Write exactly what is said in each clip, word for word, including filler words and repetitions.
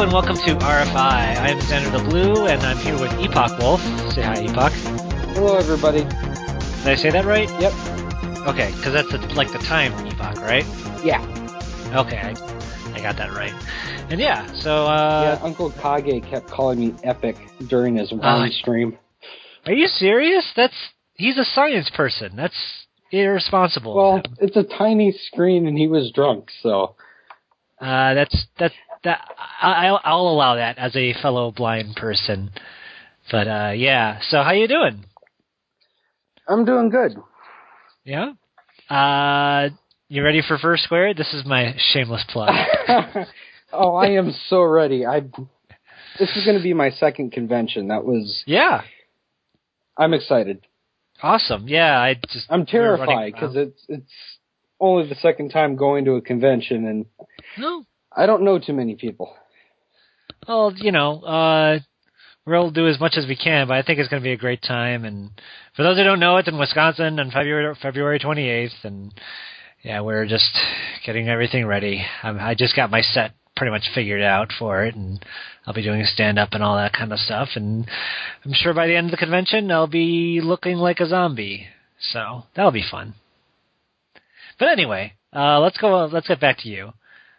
and welcome to R F I. I'm Xander the Blue, and I'm here with Epoch Wolf. Say hi, Epoch. Hello, everybody. Did I say that right? Yep. Okay, because that's the, like the time Epoch, right? Yeah. Okay, I, I got that right. And yeah, so... Uh, yeah, Uncle Kage kept calling me Epic during his wine uh, stream. Are you serious? That's He's a science person. That's irresponsible. Well, it's a tiny screen, and he was drunk, so... Uh, that's... that. That I, I'll, I'll allow that as a fellow blind person. But, uh, yeah. So, how you doing? I'm doing good. Yeah? Uh, you ready for First Square? This is my shameless plug. Oh, I am so ready. I. This is going to be my second convention. That was... Yeah. I'm excited. Awesome. Yeah, I just... I'm terrified, because it's, it's only the second time going to a convention, and... No. I don't know too many people. Well, you know, uh, we'll do as much as we can, but I think it's going to be a great time. And for those who don't know, it's in Wisconsin on February February twenty-eighth, and yeah, we're just getting everything ready. I'm, I just got my set pretty much figured out for it, and I'll be doing stand-up and all that kind of stuff. And I'm sure by the end of the convention, I'll be looking like a zombie. So that'll be fun. But anyway, uh, let's go. Let's get back to you.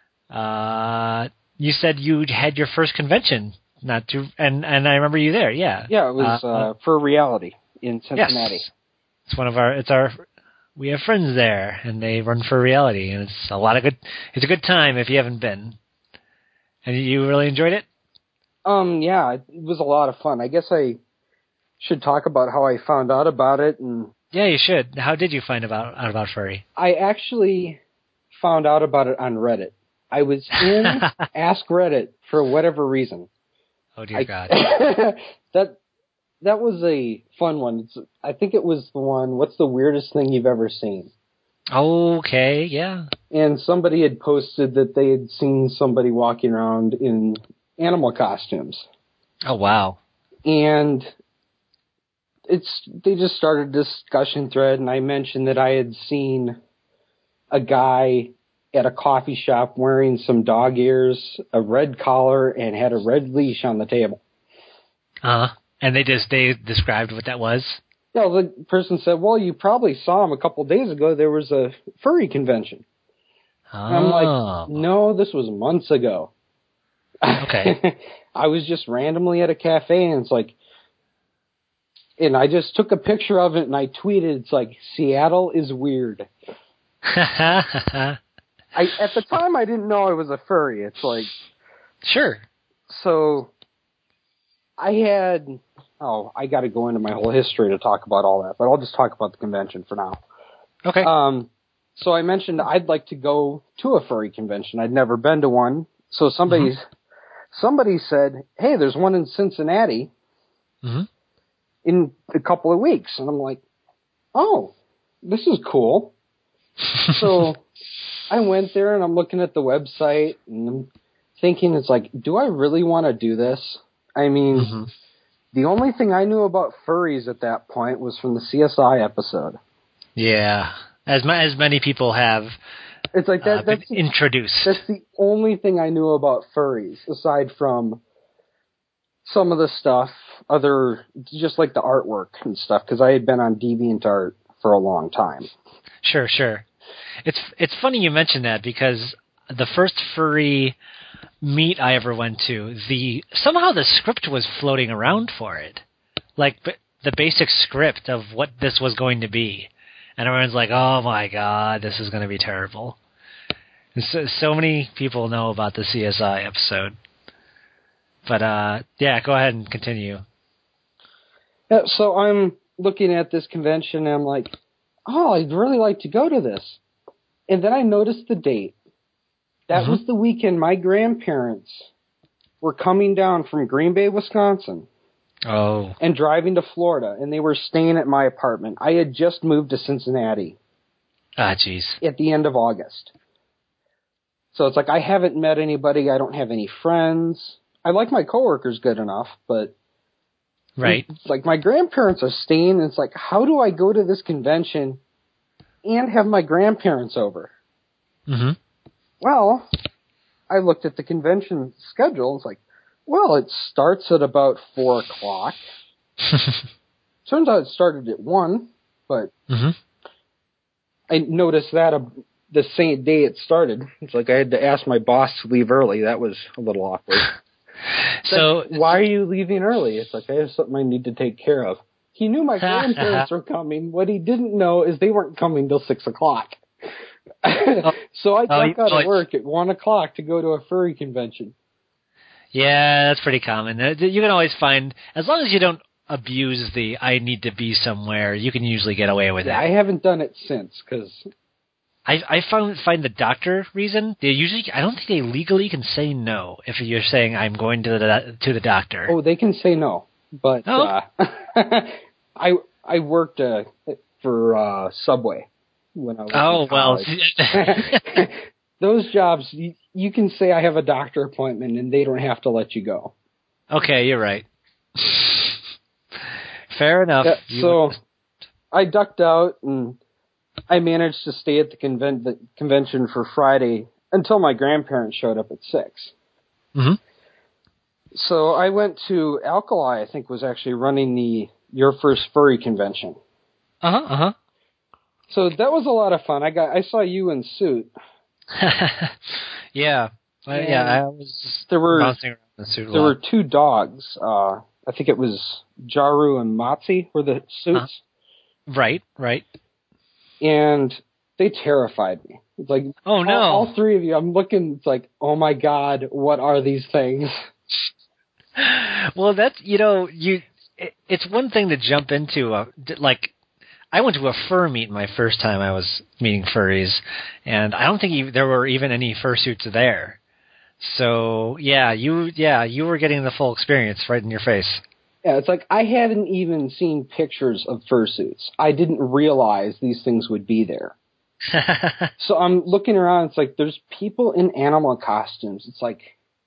Uh, you said you had your first convention, not too, and and I remember you there. Yeah, yeah, it was uh, uh, for Reality in Cincinnati. Yes. It's one of our. It's our. We have friends there, and they run for Reality, and it's a lot of good. It's a good time if you haven't been. And you really enjoyed it? Um, yeah, it was a lot of fun. I guess I should talk about how I found out about it, and yeah, you should. How did you find about out about furry? I actually found out about it on Reddit. I was in Ask Reddit for whatever reason. Oh, dear I, God. that that was a fun one. It's, I think it was the one, what's the weirdest thing you've ever seen? Okay, yeah. And somebody had posted that they had seen somebody walking around in animal costumes. Oh, wow. And it's they just started a discussion thread, and I mentioned that I had seen a guy at a coffee shop wearing some dog ears, a red collar, and had a red leash on the table. Uh-huh. And they just, they described what that was? Yeah, you know, the person said, well, you probably saw him a couple of days ago. There was a furry convention. Oh. And I'm like, no, this was months ago. Okay. I was just randomly at a cafe, and it's like, and I just took a picture of it, and I tweeted, it's like, Seattle is weird. I, at the time, I didn't know I was a furry. It's like... Sure. So, I had... Oh, I got to go into my whole history to talk about all that, but I'll just talk about the convention for now. Okay. Um, so I mentioned I'd like to go to a furry convention. I'd never been to one. So somebody, mm-hmm. somebody said, hey, there's one in Cincinnati mm-hmm. in a couple of weeks. And I'm like, oh, this is cool. So... I went there, and I'm looking at the website, and I'm thinking, it's like, do I really want to do this? I mean, mm-hmm. the only thing I knew about furries at that point was from the C S I episode. Yeah, as ma- as many people have it's like that, uh, that's been introduced. That's the only thing I knew about furries, aside from some of the stuff, other, just like the artwork and stuff, because I had been on DeviantArt for a long time. Sure, sure. It's it's funny you mention that, because the first furry meet I ever went to, the somehow the script was floating around for it, like the basic script of what this was going to be, and everyone's like, "Oh my God, this is going to be terrible." And so, so many people know about the C S I episode, but uh, yeah, go ahead and continue. Yeah, so I'm looking at this convention, and I'm like, "Oh, I'd really like to go to this." And then I noticed the date. That mm-hmm. was the weekend my grandparents were coming down from Green Bay, Wisconsin. Oh. And driving to Florida. And they were staying at my apartment. I had just moved to Cincinnati. Ah, jeez. At the end of August. So it's like, I haven't met anybody. I don't have any friends. I like my coworkers good enough, but... Right. It's like, my grandparents are staying, and it's like, how do I go to this convention and have my grandparents over? Mm-hmm. Well, I looked at the convention schedule. It's like, well, it starts at about four o'clock. Turns out it started at one, but mm-hmm. I noticed that a, the same day it started. It's like I had to ask my boss to leave early. That was a little awkward. So like, why are you leaving early? It's like, I have something I need to take care of. He knew my grandparents were coming. What he didn't know is they weren't coming till six o'clock. So I oh, got out oh, of work at one o'clock to go to a furry convention. Yeah, that's pretty common. You can always find, as long as you don't abuse the I need to be somewhere, you can usually get away with yeah, it. I haven't done it since, because... I, I found find the doctor reason. They usually, I don't think they legally can say no if you're saying I'm going to the to the doctor. Oh, they can say no, but oh. uh, I I worked uh, for uh, Subway when I was oh in college. well, those jobs you, you can say I have a doctor appointment and they don't have to let you go. Okay, you're right. Fair enough. Yeah, so I ducked out and I managed to stay at the, conven- the convention for Friday until my grandparents showed up at six. Mm-hmm. So I went to Alkali, I think was actually running the Your First Furry convention. Uh-huh, uh-huh. So that was a lot of fun. I got I saw you in suit. yeah. Well, yeah, I was there were, bouncing around in the suit a There lot. were two dogs. Uh, I think it was Jaru and Matzi were the suits. Uh-huh. Right, right. And they terrified me. It's like, oh no, all, all three of you. I'm looking. It's like, oh my god, what are these things? Well, that's you know, you. It, it's one thing to jump into a, like. I went to a fur meet my first time I was meeting furries, and I don't think even, there were even any fursuits there. So yeah, you yeah you were getting the full experience right in your face. Yeah, it's like I hadn't even seen pictures of fursuits. I didn't realize these things would be there. So I'm looking around. It's like there's people in animal costumes. It's like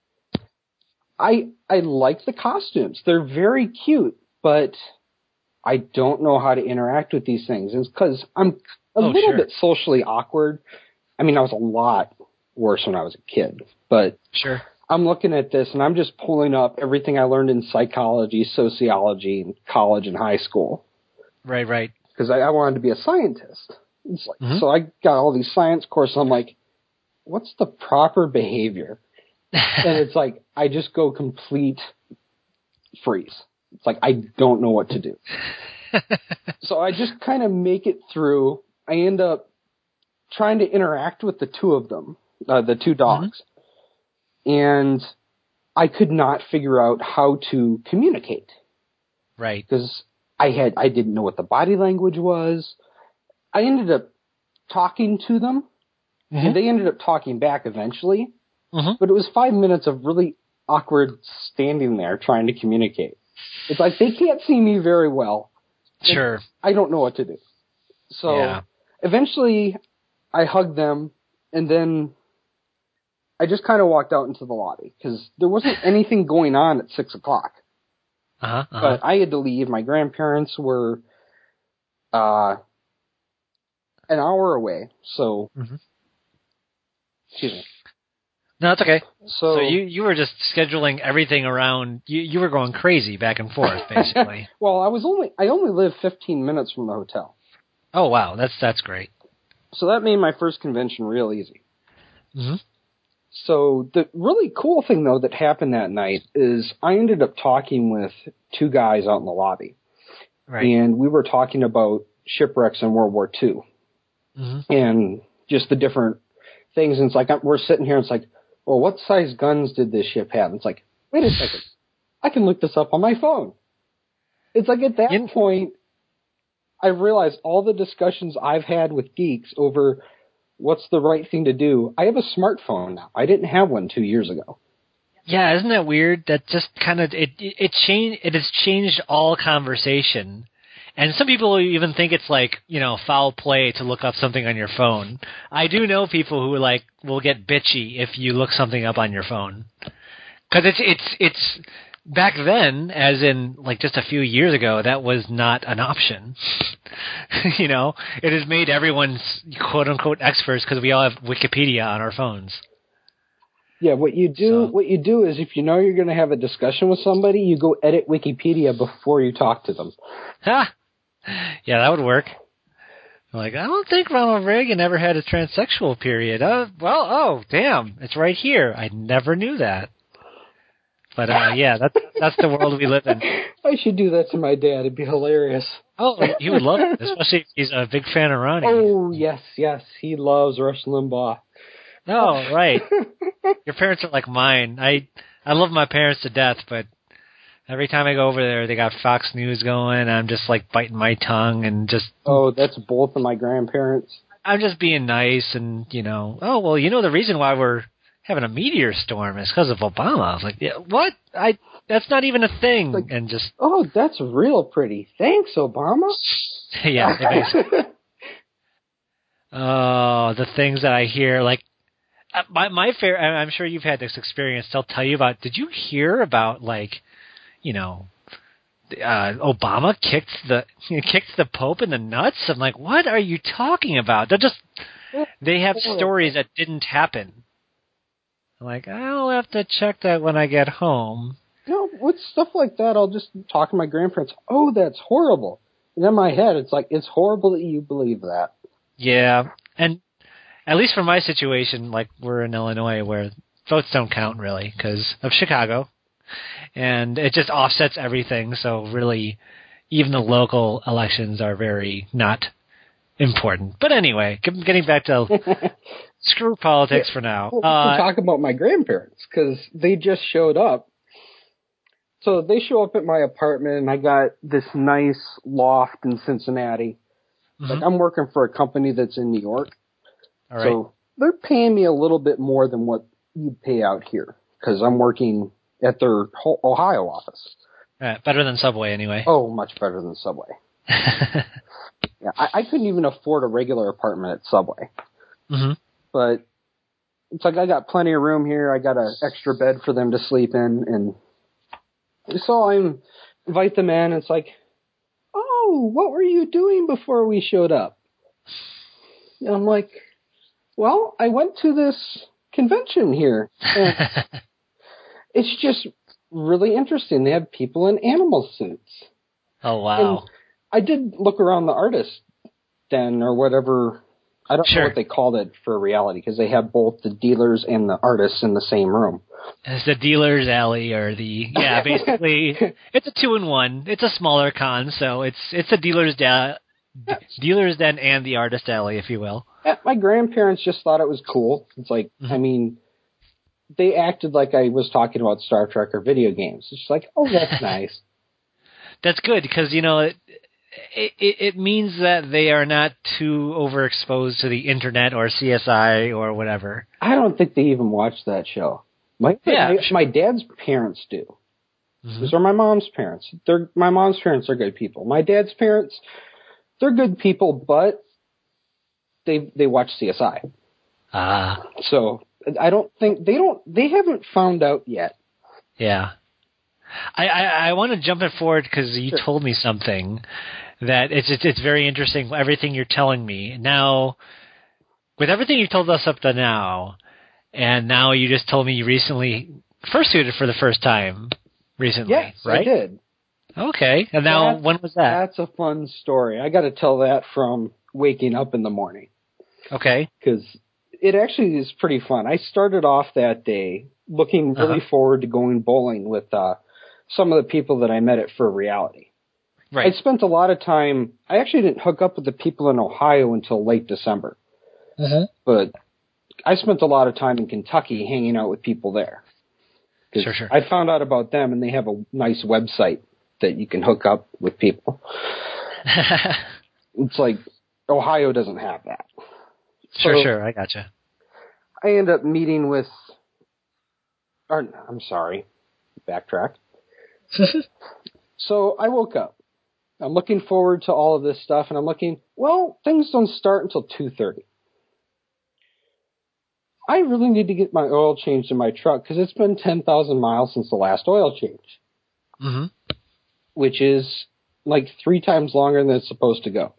I I like the costumes. They're very cute, but I don't know how to interact with these things. It's because I'm a oh, little sure. bit socially awkward. I mean, I was a lot worse when I was a kid, but sure. I'm looking at this and I'm just pulling up everything I learned in psychology, sociology, in college and high school. Right, right. Because I, I wanted to be a scientist. It's like, mm-hmm. So I got all these science courses. I'm like, what's the proper behavior? And it's like, I just go complete freeze. It's like, I don't know what to do. So I just kind of make it through. I end up trying to interact with the two of them, uh, the two dogs. Mm-hmm. And I could not figure out how to communicate. Right. Because I had, I didn't know what the body language was. I ended up talking to them, mm-hmm. and they ended up talking back eventually. Mm-hmm. But it was five minutes of really awkward standing there trying to communicate. It's like they can't see me very well. Sure. I don't know what to do. So yeah. Eventually I hugged them, and then I just kind of walked out into the lobby because there wasn't anything going on at six o'clock. Uh-huh, uh-huh. But I had to leave. My grandparents were uh, an hour away, so mm-hmm. excuse me. No, that's okay. So, so you, you were just scheduling everything around. You you were going crazy back and forth, basically. Well, I was only I only lived fifteen minutes from the hotel. Oh wow, that's that's great. So that made my first convention real easy. Mm-hmm. So the really cool thing though that happened that night is I ended up talking with two guys out in the lobby, right? And we were talking about shipwrecks in World War Two, mm-hmm. and just the different things. And it's like we're sitting here, and it's like, well, what size guns did this ship have? And it's like, wait a second, I can look this up on my phone. It's like at that In- point, I realized all the discussions I've had with geeks over what's the right thing to do. I have a smartphone now. I didn't have one two years ago. Yeah, isn't that weird? That just kind of it it, it changed. It has changed all conversation. And some people even think it's like, you know, foul play to look up something on your phone. I do know people who like will get bitchy if you look something up on your phone. Because it's it's it's back then, as in like just a few years ago, that was not an option. You know, it has made everyone's quote unquote experts because we all have Wikipedia on our phones. Yeah, what you do, So. what you do is if you know you're going to have a discussion with somebody, you go edit Wikipedia before you talk to them. Ha! Yeah, that would work. Like, I don't think Ronald Reagan ever had a transsexual period. Uh, well, oh, damn, it's right here. I never knew that. But, uh, yeah, that's, that's the world we live in. I should do that to my dad. It'd be hilarious. Oh, he would love it, especially if he's a big fan of Ronnie. Oh, yes, yes. He loves Rush Limbaugh. Oh, right. Your parents are like mine. I I love my parents to death, but every time I go over there, they got Fox News going. I'm just like biting my tongue and just. Oh, that's both of my grandparents. I'm just being nice and, you know, oh, well, you know, the reason why we're having a meteor storm is because of Obama. I was like, yeah, what? I That's not even a thing. Like, and just. Oh, that's real pretty. Thanks, Obama. Yeah. Basically. Oh, the things that I hear, like, uh, my my fair. I'm sure you've had this experience. They'll tell you about. Did you hear about, like, you know, uh, Obama kicked the kicked the Pope in the nuts? I'm like, what are you talking about? They're just they have stories that didn't happen. I'm like, I'll have to check that when I get home. You know, with stuff like that, I'll just talk to my grandparents. Oh, that's horrible. And in my head, it's like, it's horrible that you believe that. Yeah, and at least for my situation, like, we're in Illinois where votes don't count really because of Chicago. And it just offsets everything, so really, even the local elections are very not important. But anyway, getting back to screw politics yeah, for now. Well, uh, we can talk about my grandparents, because they just showed up. So they show up at my apartment, and I got this nice loft in Cincinnati. Mm-hmm. Like, I'm working for a company that's in New York. All right. So they're paying me a little bit more than what you pay out here, because I'm working at their Ohio office. Uh, better than Subway, anyway. Oh, much better than Subway. yeah, I, I couldn't even afford a regular apartment at Subway. Mm-hmm. But it's like I got plenty of room here. I got an extra bed for them to sleep in. And so I invite them in. And it's like, oh, what were you doing before we showed up? And I'm like, well, I went to this convention here. And it's just really interesting. They have people in animal suits. Oh, wow. And I did look around the artist den or whatever. I don't sure. know what they called it for reality, because they have both the dealers and the artists in the same room. It's the dealer's alley, or the, yeah, basically, it's a two-in-one. It's a smaller con, so it's it's the dealer's, da- yes. dealer's den and the artist alley, if you will. Yeah, my grandparents just thought it was cool. It's like, mm-hmm. I mean, they acted like I was talking about Star Trek or video games. It's just like, oh, that's nice. That's good, because, you know, it, it it means that they are not too overexposed to the internet or C S I or whatever. I don't think they even watch that show. My yeah, my, my dad's parents do. Mm-hmm. These are my mom's parents. They're my mom's parents are good people. My dad's parents, they're good people, but they they watch C S I. Ah. So I don't think they don't they haven't found out yet. Yeah. I, I, I want to jump it forward because you sure. told me something that it's, it's it's very interesting, everything you're telling me. Now, with everything you've told us up to now, and now you just told me you recently fursuited for the first time recently, yes, right? I did. Okay. And now, that's, when was that? That's a fun story. I got to tell that from waking up in the morning. Okay. Because it actually is pretty fun. I started off that day looking really uh-huh. forward to going bowling with uh, some of the people that I met at For Reality. Right. I spent a lot of time. I actually didn't hook up with the people in Ohio until late December. Uh-huh. But I spent a lot of time in Kentucky hanging out with people there. Sure, sure. I found out about them, and they have a nice website that you can hook up with people. It's like Ohio doesn't have that. Sure, so sure. I gotcha. I end up meeting with. Or, I'm sorry. Backtrack. So I woke up. I'm looking forward to all of this stuff, and I'm looking, well, things don't start until two thirty. I really need to get my oil changed in my truck because it's been ten thousand miles since the last oil change. Mm-hmm. Which is like three times longer than it's supposed to go.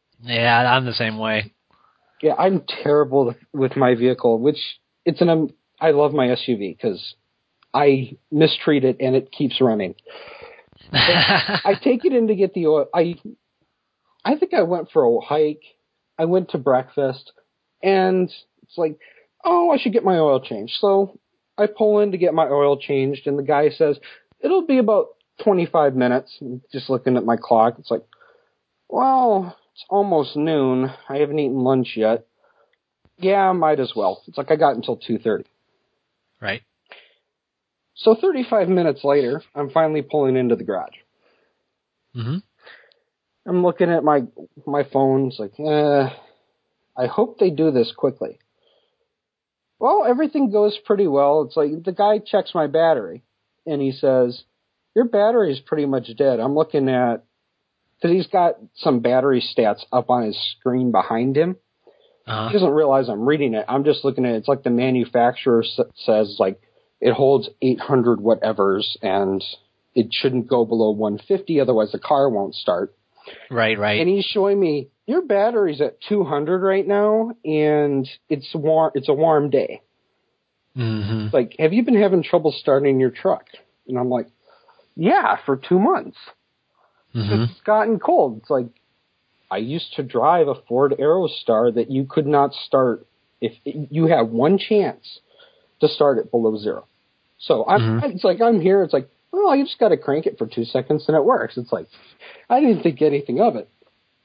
Yeah, I'm the same way. Yeah, I'm terrible with my vehicle, which it's an um, I love my S U V because I mistreat it and it keeps running. I take it in to get the oil. I, I think I went for a hike. I went to breakfast, and it's like, oh, I should get my oil changed. So I pull in to get my oil changed, and the guy says, it'll be about twenty-five minutes. Just looking at my clock, it's like, well, it's almost noon. I haven't eaten lunch yet. Yeah, might as well. It's like I got until two thirty. Right. So thirty-five minutes later, I'm finally pulling into the garage. Mm-hmm. I'm looking at my my phone. It's like, eh, I hope they do this quickly. Well, everything goes pretty well. It's like the guy checks my battery, and he says, your battery is pretty much dead. I'm looking at, because he's got some battery stats up on his screen behind him. Uh-huh. He doesn't realize I'm reading it. I'm just looking at it. It's like the manufacturer s- says, like, it holds eight hundred whatevers, and it shouldn't go below one fifty, otherwise the car won't start. Right, right. And he's showing me, your battery's at two hundred right now, and it's warm. It's a warm day. Mm-hmm. Like, have you been having trouble starting your truck? And I'm like, yeah, for two months. Mm-hmm. It's gotten cold. It's like, I used to drive a Ford Aerostar that you could not start if you have one chance to start it below zero. So I'm, Mm-hmm. it's like, I'm here. It's like, well, you just got to crank it for two seconds and it works. It's like, I didn't think anything of it.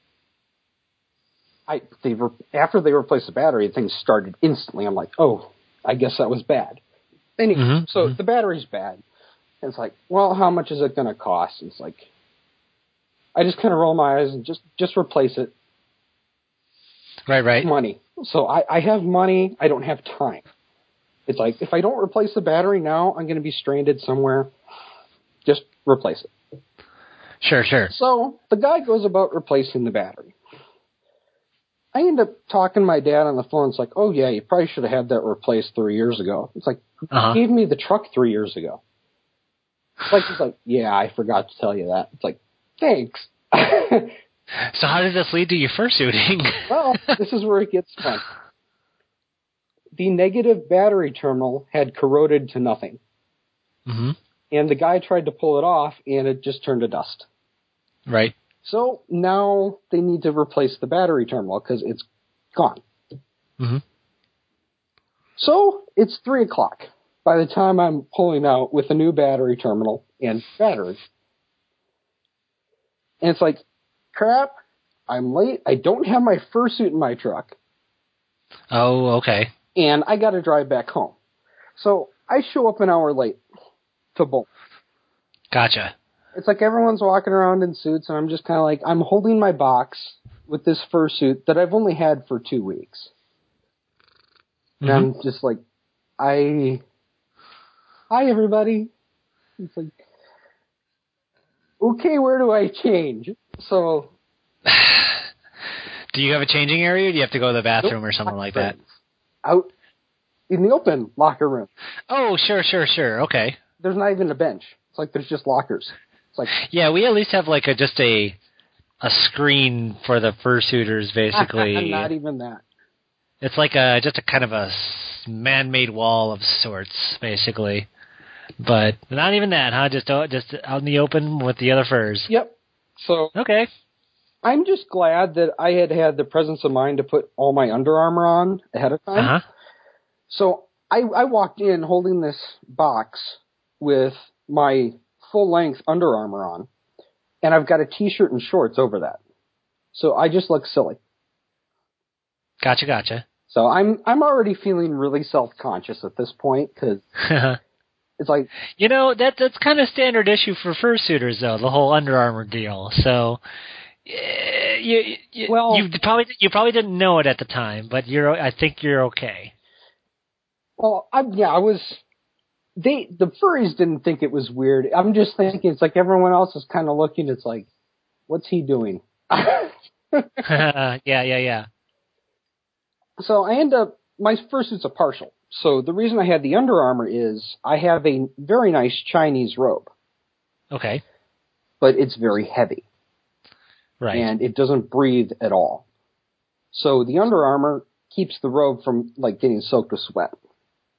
I they were after they replaced the battery, things started instantly. I'm like, oh, I guess that was bad. Anyway, Mm-hmm. so Mm-hmm. the battery's bad. And it's like, well, how much is it going to cost? And it's like, I just kind of roll my eyes and just, just replace it. Right, right. Money. So I, I have money. I don't have time. It's like, if I don't replace the battery now, I'm going to be stranded somewhere. Just replace it. Sure, sure. So the guy goes about replacing the battery. I end up talking to my dad on the phone. It's like, oh, yeah, you probably should have had that replaced three years ago. It's like, Uh-huh. you gave me the truck three years ago. It's like, he's like, yeah, I forgot to tell you that. It's like, thanks. So how did this lead to you fursuiting? Well, this is where it gets fun. The negative battery terminal had corroded to nothing. Mm-hmm. And the guy tried to pull it off, and it just turned to dust. Right. So now they need to replace the battery terminal because it's gone. Mm-hmm. So it's three o'clock by the time I'm pulling out with a new battery terminal and battery. And it's like, crap, I'm late. I don't have my fursuit in my truck. Oh, okay. And I got to drive back home. So I show up an hour late to bolt. Gotcha. It's like everyone's walking around in suits, and I'm just kind of like, I'm holding my box with this fursuit that I've only had for two weeks. And Mm-hmm. I'm just like, I, hi everybody. It's like, okay, where do I change? So, Do you have a changing area, or do you have to go to the bathroom nope, or something like that? Out in the open locker room. Oh, sure, sure, sure. Okay. There's not even a bench. It's like there's just lockers. It's like, Yeah, we at least have like a just a a screen for the fursuiters, basically. not even that. It's like a just a kind of a s- man-made wall of sorts, basically. But not even that, huh? Just out- just out in the open with the other furs. Yep. So Okay. I'm just glad that I had had the presence of mind to put all my Under Armour on ahead of time. Uh huh. So I, I walked in holding this box with my full-length Under Armour on, and I've got a T-shirt and shorts over that. So I just look silly. Gotcha, gotcha. So I'm I'm already feeling really self-conscious at this point because it's like, You know, that that's kind of standard issue for fursuiters, though, the whole Under Armour deal. So, eh, you, you, Well- you probably you probably didn't know it at the time, but you're I think you're okay. well, I, yeah, I was. They the furries didn't think it was weird. I'm just thinking it's like everyone else is kind of looking. It's like, what's he doing? yeah, yeah, yeah. So I end up, my fursuit's a partial. So the reason I had the Under Armour is I have a very nice Chinese robe, Okay. but it's very heavy. Right. And it doesn't breathe at all. So the Under Armour keeps the robe from, like, getting soaked with sweat.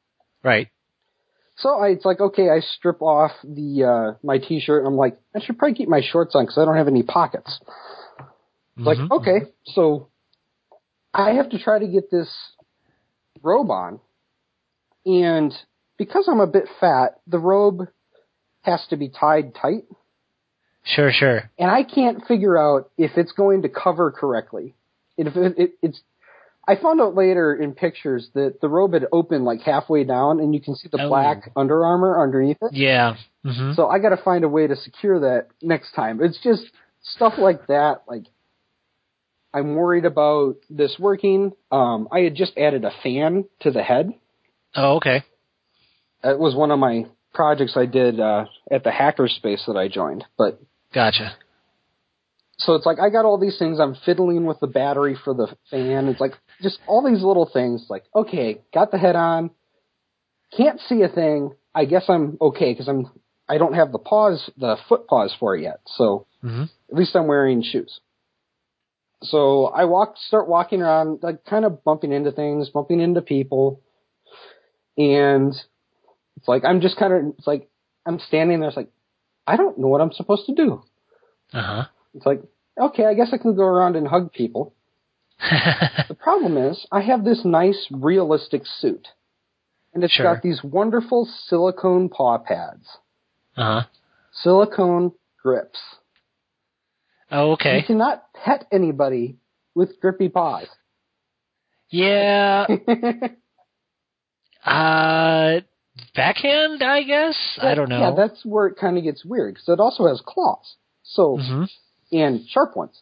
Right. So I, it's like, okay, I strip off the uh, my T-shirt, and I'm like, I should probably keep my shorts on because I don't have any pockets. It's Mm-hmm. like, okay, so I have to try to get this robe on, and because I'm a bit fat, the robe has to be tied tight. Sure, sure. And I can't figure out if it's going to cover correctly. If it, it, it's, I found out later in pictures that the robe had opened like halfway down, and you can see the Oh. black Under Armour underneath it. Yeah. Mm-hmm. So I got to find a way to secure that next time. It's just stuff like that. Like, I'm worried about this working. Um, I had just added a fan to the head. Oh, okay. That was one of my projects I did uh, at the hackerspace that I joined. But Gotcha. so it's like I got all these things. I'm fiddling with the battery for the fan. It's like just all these little things. Like, okay, got the head on. Can't see a thing. I guess I'm okay because I'm I don't have the paws, the foot paws for it yet. So Mm-hmm. at least I'm wearing shoes. So I walk, start walking around, like kind of bumping into things, bumping into people, and it's like I'm just kind of it's like I'm standing there. It's like I don't know what I'm supposed to do. Uh huh. It's like, okay, I guess I can go around and hug people. The problem is, I have this nice, realistic suit. And it's Sure. got these wonderful silicone paw pads. Uh huh. Silicone grips. Oh, okay. You cannot pet anybody with grippy paws. Yeah. uh, backhand, I guess. I don't know. Yeah, that's where it kind of gets weird, because it also has claws. So, Mm-hmm. and sharp ones.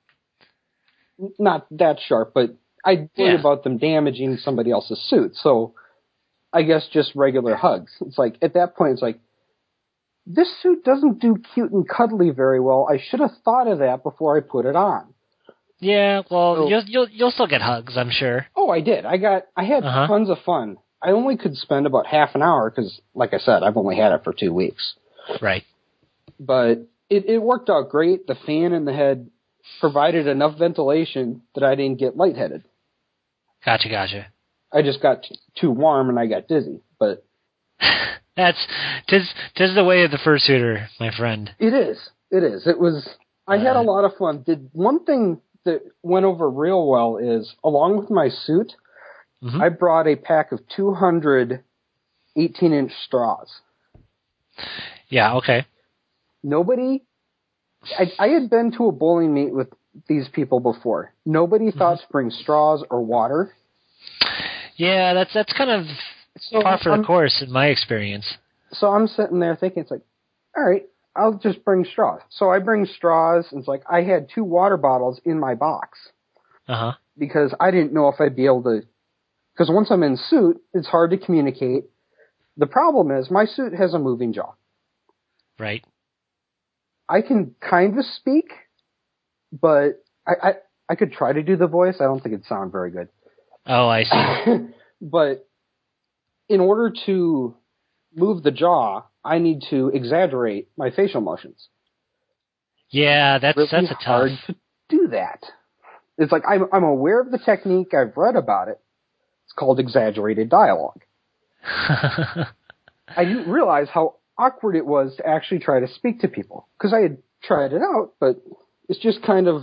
N- Not that sharp, but I worry Yeah. about them damaging somebody else's suit. So, I guess just regular hugs. It's like, at that point, it's like, this suit doesn't do cute and cuddly very well. I should have thought of that before I put it on. Yeah. Well, So- you'll you'll you'll still get hugs, I'm sure. Oh, I did. I got, I had Uh-huh. tons of fun. I only could spend about half an hour because, like I said, I've only had it for two weeks. Right. But it, it worked out great. The fan in the head provided enough ventilation that I didn't get lightheaded. Gotcha. Gotcha. I just got t- too warm and I got dizzy. But That's tis tis the way of the fursuiter, my friend. it is. It is. It was. I had a Uh, lot of fun. Did one thing that went over real well is, along with my suit, Mhm. I brought a pack of two hundred eighteen-inch straws. Yeah. Okay. Nobody. I, I had been to a bowling meet with these people before. Nobody thought to bring straws or water. Yeah. That's that's kind of So par for I'm, the course in my experience. so I'm sitting there thinking, it's like, all right, I'll just bring straws. So I bring straws, and it's like I had two water bottles in my box Uh huh. because I didn't know if I'd be able to. Because once I'm in suit, it's hard to communicate. The problem is my suit has a moving jaw. Right. I can kind of speak, but I, I I could try to do the voice. I don't think it'd sound very good. Oh, I see. But in order to move the jaw, I need to exaggerate my facial motions. Yeah. That's Really that's a hard tough. to do that. It's like I'm I'm aware of the technique. I've read about it. It's called exaggerated dialogue. I didn't realize how awkward it was to actually try to speak to people, because I had tried it out, but it's just kind of,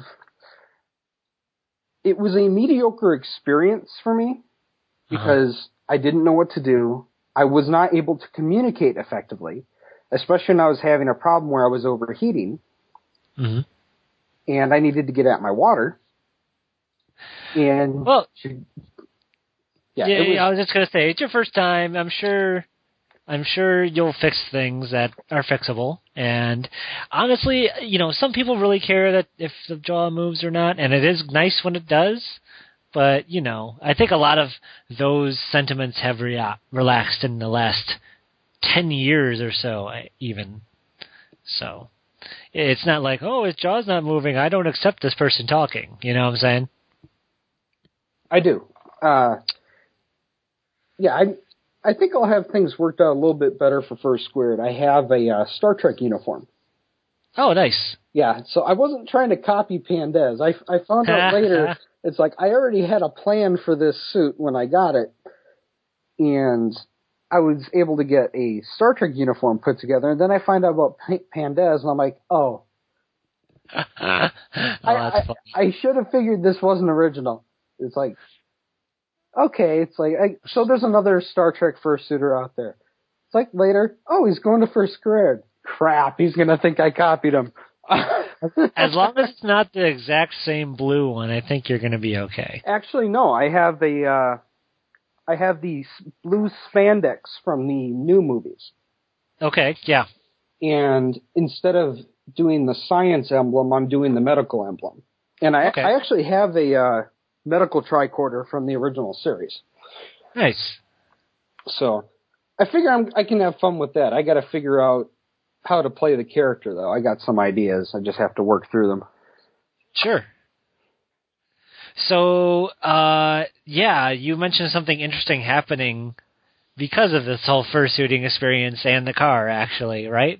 it was a mediocre experience for me because uh-huh. I didn't know what to do. I was not able to communicate effectively, especially when I was having a problem where I was overheating, Mm-hmm. and I needed to get at my water. And Well, yeah, yeah, it was, I was just gonna say it's your first time. I'm sure, I'm sure you'll fix things that are fixable. And honestly, you know, some people really care that if the jaw moves or not, and it is nice when it does. But you know, I think a lot of those sentiments have rea- relaxed in the last ten years or so, even. So it's not like, oh, his jaw's not moving, I don't accept this person talking. You know what I'm saying? I do. Uh, yeah, I I think I'll have things worked out a little bit better for First Squared. I have a uh, Star Trek uniform. Oh, nice. Yeah, so I wasn't trying to copy Pandez. I, I found out later, it's like I already had a plan for this suit when I got it. And I was able to get a Star Trek uniform put together, and then I find out about P- Pandez, and I'm like, oh. oh I, that's I, funny. I should have figured this wasn't original. It's like, okay, it's like, I, so there's another Star Trek fursuiter out there. It's like later, oh, he's going to first grade. Crap, he's going to think I copied him. As long as it's not the exact same blue one, I think you're going to be okay. Actually, no, I have a, uh, I have the s- blue spandex from the new movies. Okay, yeah. And instead of doing the science emblem, I'm doing the medical emblem. And I, Okay. I actually have a uh, medical tricorder from the original series. Nice. So I figure I'm, I can have fun with that. I got to figure out how to play the character, though. I got some ideas. I just have to work through them. Sure. So, uh, yeah, you mentioned something interesting happening because of this whole fursuiting experience and the car, actually, right?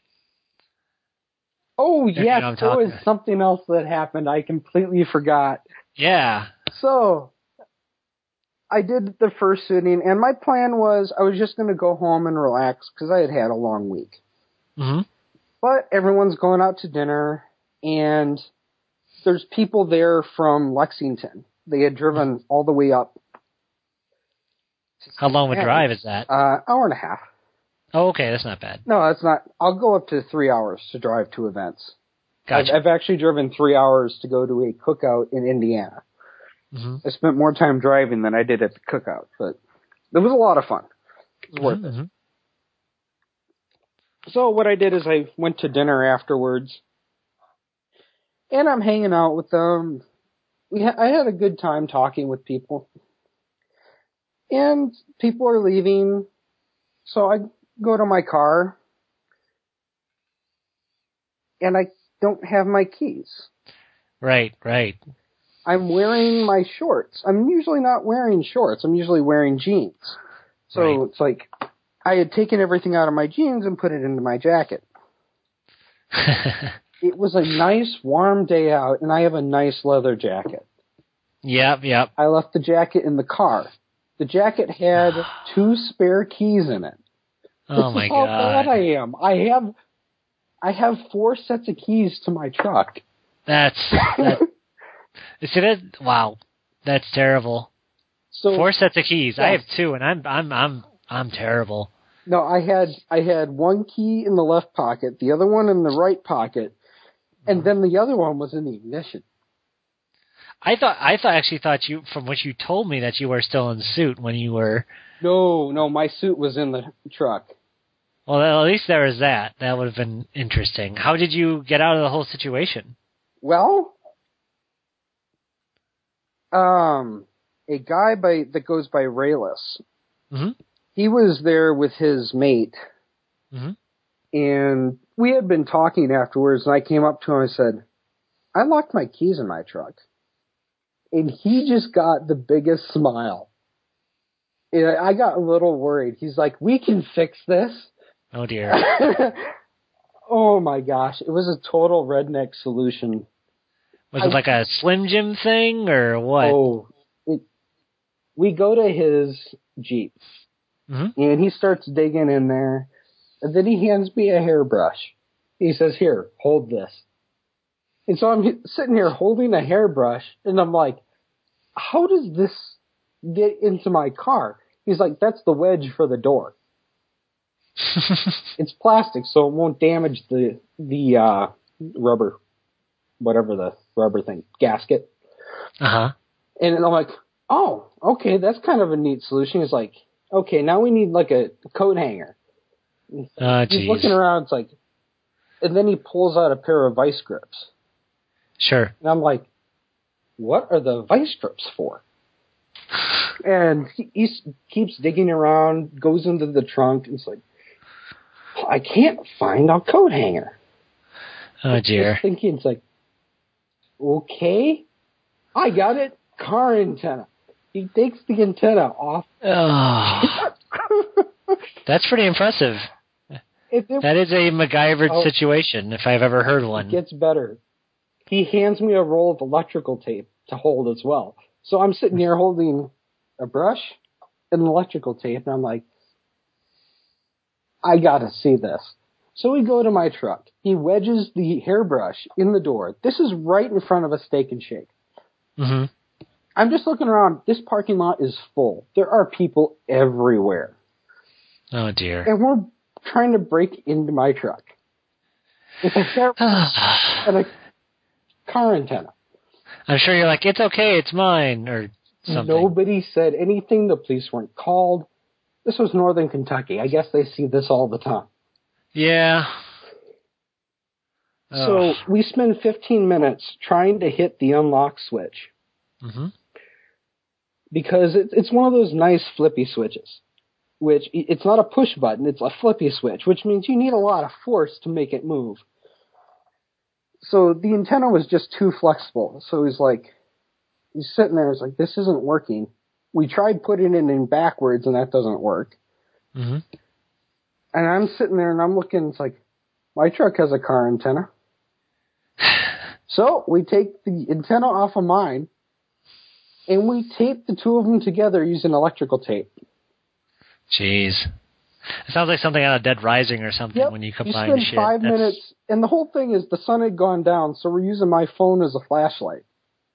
Oh, If you yes, know what I'm there talking was about. something else that happened. I completely forgot. Yeah. So I did the fursuiting, and my plan was I was just going to go home and relax because I had had a long week. Mm-hmm. But everyone's going out to dinner, and there's people there from Lexington. They had driven all the way up. How long of a Yeah. drive is that? Uh, hour and a half. Oh, okay, that's not bad. No, that's not. I'll go up to three hours to drive to events. Gotcha. I've, I've actually driven three hours to go to a cookout in Indiana. Mm-hmm. I spent more time driving than I did at the cookout, but it was a lot of fun. It was worth Mm-hmm. it. So what I did is I went to dinner afterwards, and I'm hanging out with them. We ha- I had a good time talking with people, and people are leaving, so I go to my car, and I don't have my keys. Right, right. I'm wearing my shorts. I'm usually not wearing shorts. I'm usually wearing jeans. So Right. it's like I had taken everything out of my jeans and put it into my jacket. It was a nice warm day out, and I have a nice leather jacket. Yep, yep. I left the jacket in the car. The jacket had two spare keys in it. Oh this my is how god. bad I am. I have I have four sets of keys to my truck. That's that. See that? Wow, that's terrible. So Four sets of keys. I yes. have two, and I'm I'm I'm I'm terrible. No, I had I had one key in the left pocket, the other one in the right pocket, and then the other one was in the ignition. I thought I thought actually thought you from what you told me that you were still in suit when you were. No, no, my suit was in the truck. Well, at least there was that. That would have been interesting. How did you get out of the whole situation? Well, um, a guy by that goes by Rayless. Mm-hmm. He was there with his mate, Mm-hmm. and we had been talking afterwards, and I came up to him and I said, I locked my keys in my truck. And he just got the biggest smile. And I got a little worried. He's like, we can fix this. Oh dear. Oh my gosh. It was a total redneck solution. Was it I- like a Slim Jim thing or what? Oh, it, we go to his Jeep. Mm-hmm. And he starts digging in there. And then he hands me a hairbrush. He says, here, hold this. And so I'm sitting here holding a hairbrush, and I'm like, how does this get into my car? He's like, that's the wedge for the door. It's plastic, so it won't damage the the uh, rubber, whatever the rubber thing, gasket. Uh-huh. And I'm like, oh, okay, that's kind of a neat solution. He's like, okay, now we need like a coat hanger. Oh, He's jeez. looking around, it's like, and then he pulls out a pair of vice grips. Sure. And I'm like, what are the vice grips for? And he, he keeps digging around, goes into the trunk, and it's like, I can't find a coat hanger. Oh dear. Just thinking, it's like, okay, I got it. Car antenna. He takes the antenna off. Oh, that's pretty impressive. It, it, That is a MacGyver Oh. situation, if I've ever heard it one. gets better. He hands me a roll of electrical tape to hold as well. So I'm sitting here holding a brush and electrical tape, and I'm like, I gotta see this. So we go to my truck. He wedges the hairbrush in the door. This is right in front of a Steak and Shake. Mm-hmm. I'm just looking around. This parking lot is full. There are people everywhere. Oh, dear. And we're trying to break into my truck with a hairbrush and a car antenna. I'm sure you're like, it's okay, it's mine, or something. Nobody said anything. The police weren't called. This was Northern Kentucky. I guess they see this all the time. Yeah. So oh. we spend fifteen minutes trying to hit the unlock switch. Mm-hmm. Because it, it's one of those nice flippy switches, which it's not a push button, it's a flippy switch, which means you need a lot of force to make it move. So the antenna was just too flexible. So he's like, he's sitting there, he's like, this isn't working. We tried putting it in backwards and that doesn't work. Mm-hmm. And I'm sitting there and I'm looking, it's like, my truck has a car antenna. So we take the antenna off of mine and we tape the two of them together using electrical tape. Jeez. It sounds like something out of Dead Rising or something yep. when you combine you spend shit. five That's... minutes, and the whole thing is the sun had gone down, so we're using my phone as a flashlight.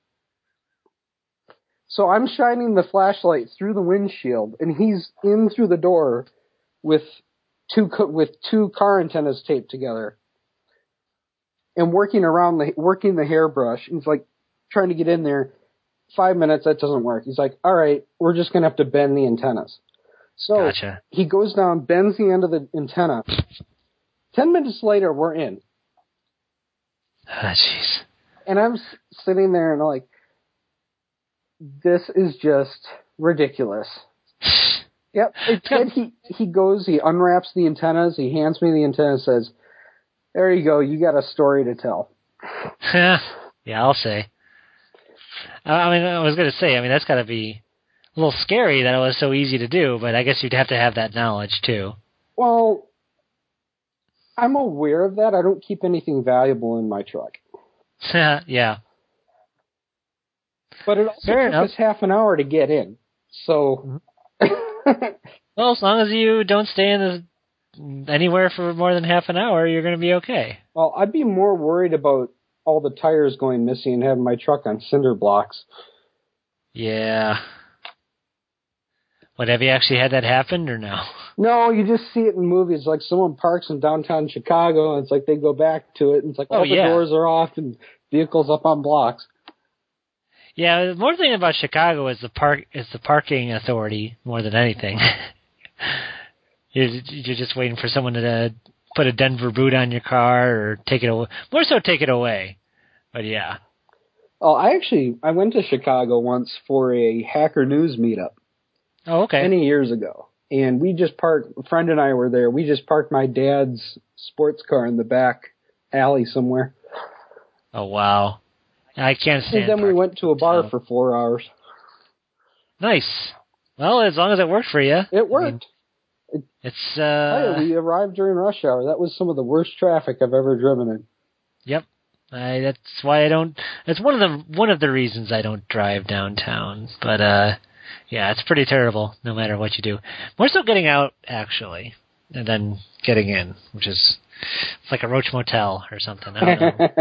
So I'm shining the flashlight through the windshield, and he's in through the door with two co- with two car antennas taped together, and working around the working the hairbrush. He's like trying to get in there. Five minutes, that doesn't work. He's like, all right, we're just gonna have to bend the antennas. So gotcha. He goes down, bends the end of the antenna. Ten minutes later, we're in. Ah, jeez. And I'm s- sitting there and I'm like, this is just ridiculous. Yep. Instead, he, he goes, he unwraps the antennas, he hands me the antenna and says, there you go, you got a story to tell. yeah, I'll say. I mean, I was going to say, I mean, that's got to be a little scary that it was so easy to do, but I guess you'd have to have that knowledge, too. Well, I'm aware of that. I don't keep anything valuable in my truck. yeah. But it also Fair took enough. us half an hour to get in. So... well, as long as you don't stay in the, anywhere for more than half an hour, you're going to be okay. Well, I'd be more worried about all the tires going missing and having my truck on cinder blocks. Yeah. What, have you actually had that happen or no? No, you just see it in movies. Like someone parks in downtown Chicago and it's like they go back to it and it's like all oh, the yeah. doors are off and vehicles up on blocks. Yeah, the more thing about Chicago is the park is the parking authority more than anything. you're, you're just waiting for someone to uh, put a Denver boot on your car or take it away. More so take it away. But yeah. Oh, I actually, I went to Chicago once for a Hacker News meetup. Oh, okay. Many years ago. And we just parked, a friend and I were there, we just parked my dad's sports car in the back alley somewhere. Oh, wow. I can't stand And then we went to a bar for four hours. Nice. Well, as long as it worked for you. It worked. I mean, it's, uh... Oh, yeah, we arrived during rush hour. That was some of the worst traffic I've ever driven in. Yep. I, that's why I don't... It's one of the one of the reasons I don't drive downtown. But, uh... yeah, it's pretty terrible, no matter what you do. More so getting out, actually, and then getting in, which is... It's like a Roach Motel or something. I don't know.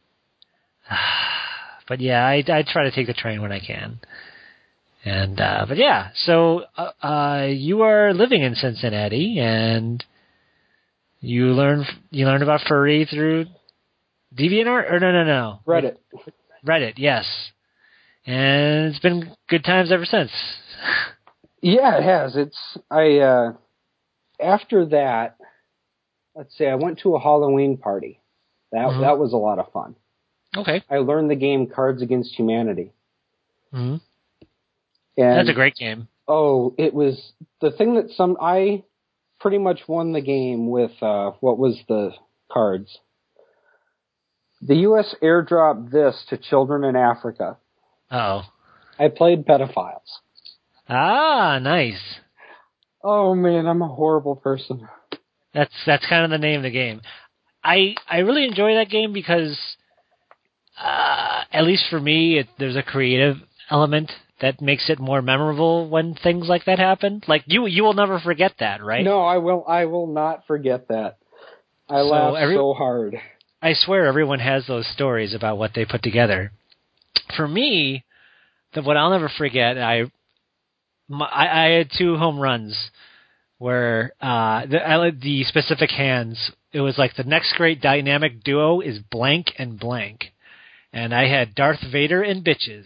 But yeah, I, I try to take the train when I can. And uh, but yeah, so uh, uh, you are living in Cincinnati, and you learn you learned about furry through DeviantArt, or no, no, no, Reddit. Reddit, yes. And it's been good times ever since. Yeah, it has. It's I uh, after that. Let's say I went to a Halloween party. That mm-hmm. that was a lot of fun. Okay. I learned the game Cards Against Humanity. Mm-hmm. And, that's a great game. Oh, it was the thing that some I pretty much won the game with uh, what was the cards. The U S airdropped this to children in Africa. Oh. I played pedophiles. Ah, nice. Oh man, I'm a horrible person. That's that's kind of the name of the game. I I really enjoy that game because, uh, at least for me, it, there's a creative element that makes it more memorable when things like that happen? Like you you will never forget that, right? No, I will I will not forget that. I So laughed every- so hard. I swear everyone has those stories about what they put together. For me, the, what I'll never forget, I, my, I I had two home runs where uh, the I, the specific hands. It was like the next great dynamic duo is blank and blank, and I had Darth Vader and bitches,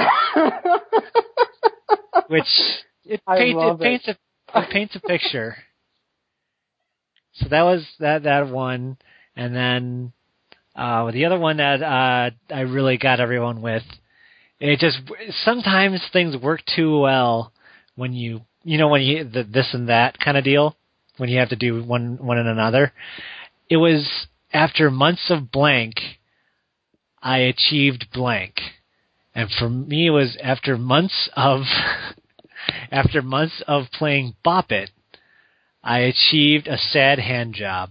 which it I paints love it paints it. a it paints a picture. So that was that that one, and then uh, the other one that uh, I really got everyone with. It just sometimes things work too well when you you know when you the this and that kind of deal when you have to do one one and another. It was after months of blank, I achieved blank, and for me it was after months of after months of playing Bop It, I achieved a sad hand job.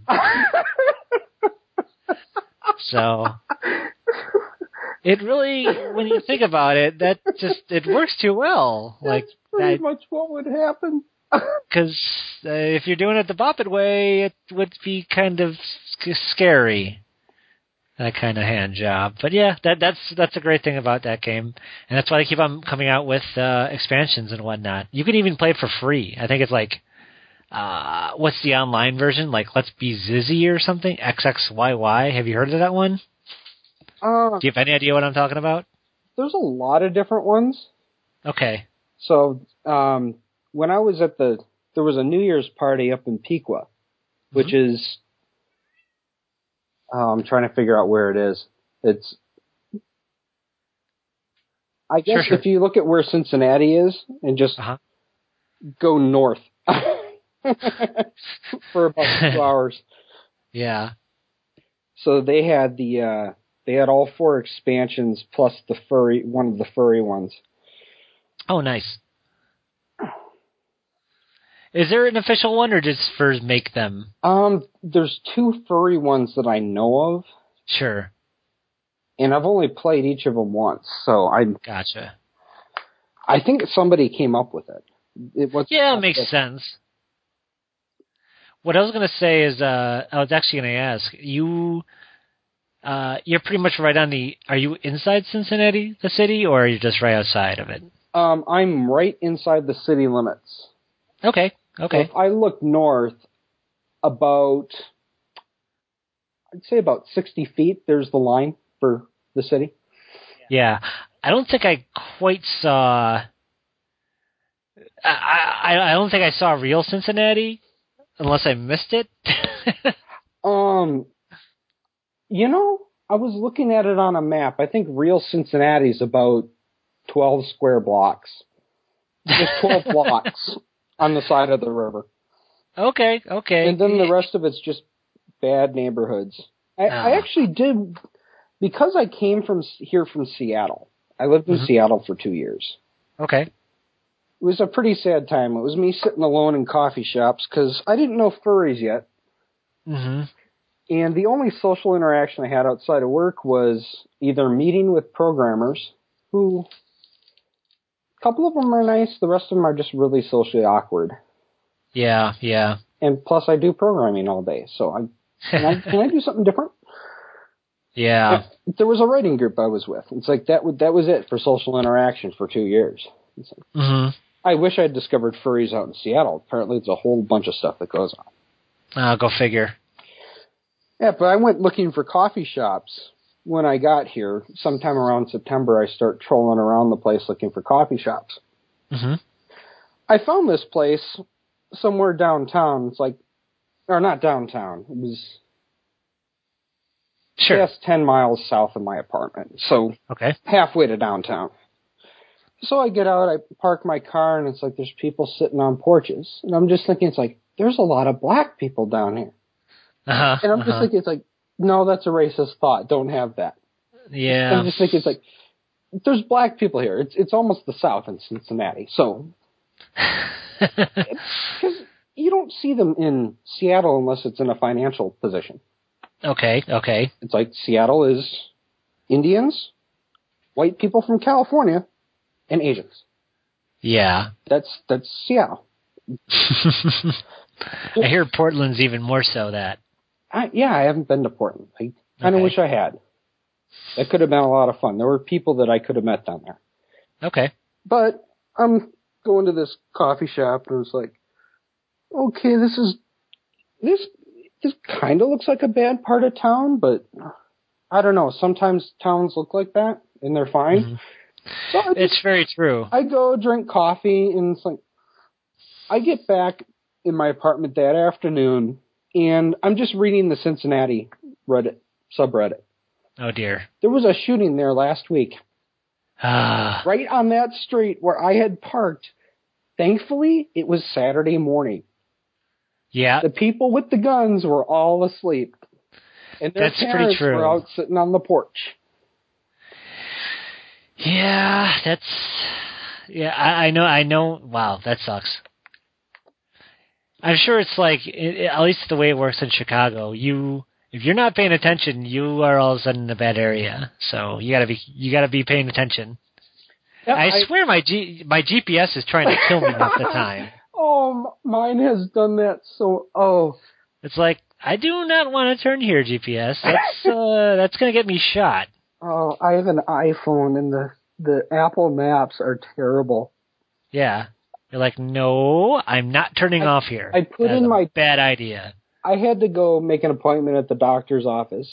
So. It really, when you think about it, that just, it works too well. Like, That's pretty that, much what would happen. because uh, if you're doing it the Bop It way, it would be kind of sc- scary. That kind of hand job. But yeah, that that's that's a great thing about that game. And that's why they keep on coming out with uh, expansions and whatnot. You can even play it for free. I think it's like, uh, what's the online version? Like, Let's Be Zizzy or something? X X Y Y. Have you heard of that one? Uh, Do you have any idea what I'm talking about? there's a lot of different ones. Okay. So um, when I was at the, there was a New Year's party up in Piqua, which mm-hmm. is, uh, I'm trying to figure out where it is. It's, I guess sure, sure. if you look at where Cincinnati is and just uh-huh. go north for about two hours. Yeah. So they had the, uh, they had all four expansions plus the furry, one of the furry ones. Oh, nice. Is there an official one, or does Furs make them? Um, there's two furry ones that I know of. Sure. And I've only played each of them once, so I. Gotcha. I think somebody came up with it. It was. Yeah, it makes it. sense. What I was going to say is, uh, I was actually going to ask you. Uh, you're pretty much right on the. Are you inside Cincinnati, the city, or are you just right outside of it? Um, I'm right inside the city limits. Okay. Okay. So if I look north, about, I'd say about sixty feet. There's the line for the city. Yeah, I don't think I quite saw. I I, I don't think I saw real Cincinnati, unless I missed it. um. You know, I was looking at it on a map. I think real Cincinnati's about twelve square blocks. Just twelve blocks on the side of the river. Okay, okay. And then the rest of it's just bad neighborhoods. I, oh. I actually did, because I came from here from Seattle. I lived in mm-hmm. Seattle for two years. Okay. It was a pretty sad time. It was me sitting alone in coffee shops because I didn't know furries yet. Mm-hmm. And the only social interaction I had outside of work was either meeting with programmers, who, a couple of them are nice, the rest of them are just really socially awkward. Yeah, yeah. And plus I do programming all day, so I can I, can I do something different? Yeah. And there was a writing group I was with. It's like that, that was it for social interaction for two years. It's like, mm-hmm. I wish I'd discovered furries out in Seattle. Apparently it's a whole bunch of stuff that goes on. Uh, go figure. Yeah, but I went looking for coffee shops when I got here. Sometime around September, I start trolling around the place looking for coffee shops. Mm-hmm. I found this place somewhere downtown. It's like, or not downtown. It was sure. just ten miles south of my apartment. So okay. halfway to downtown. So I get out, I park my car, and it's like there's people sitting on porches. And I'm just thinking, it's like, there's a lot of black people down here. Uh-huh, and I'm just uh-huh. thinking, it's like, no, that's a racist thought. Don't have that. Yeah. I'm just thinking, it's like, there's black people here. It's it's almost the South in Cincinnati. So, because you don't see them in Seattle unless it's in a financial position. Okay, okay. It's like Seattle is Indians, white people from California, and Asians. Yeah. That's that's yeah. I hear Portland's even more so that. I, yeah, I haven't been to Portland. I kind of Okay. wish I had. That could have been a lot of fun. There were people that I could have met down there. Okay. But I'm going to this coffee shop and it's like, okay, this is this this kind of looks like a bad part of town, but I don't know. Sometimes towns look like that and they're fine. Mm-hmm. So I It's just, very true. I go drink coffee and it's like I get back in my apartment that afternoon and I'm just reading the Cincinnati Reddit subreddit. Oh dear. There was a shooting there last week. Ah. Right on that street where I had parked. Thankfully, it was Saturday morning. Yeah. The people with the guns were all asleep. And their That's pretty parents true. were out sitting on the porch. Yeah, that's... Yeah, I, I know, I know... Wow, that sucks. I'm sure it's like, it, at least the way it works in Chicago, you... If you're not paying attention, you are all of a sudden in a bad area. So you gotta be, you gotta be paying attention. Yep, I, I swear my G, my G P S is trying to kill me half the time. Oh, mine has done that so... Oh. It's like, I do not want to turn here, G P S. That's uh, that's going to get me shot. Oh, I have an iPhone, and the, the Apple Maps are terrible. Yeah. You're like, no, I'm not turning I, off here. I put That is in a my... bad idea. I had to go make an appointment at the doctor's office.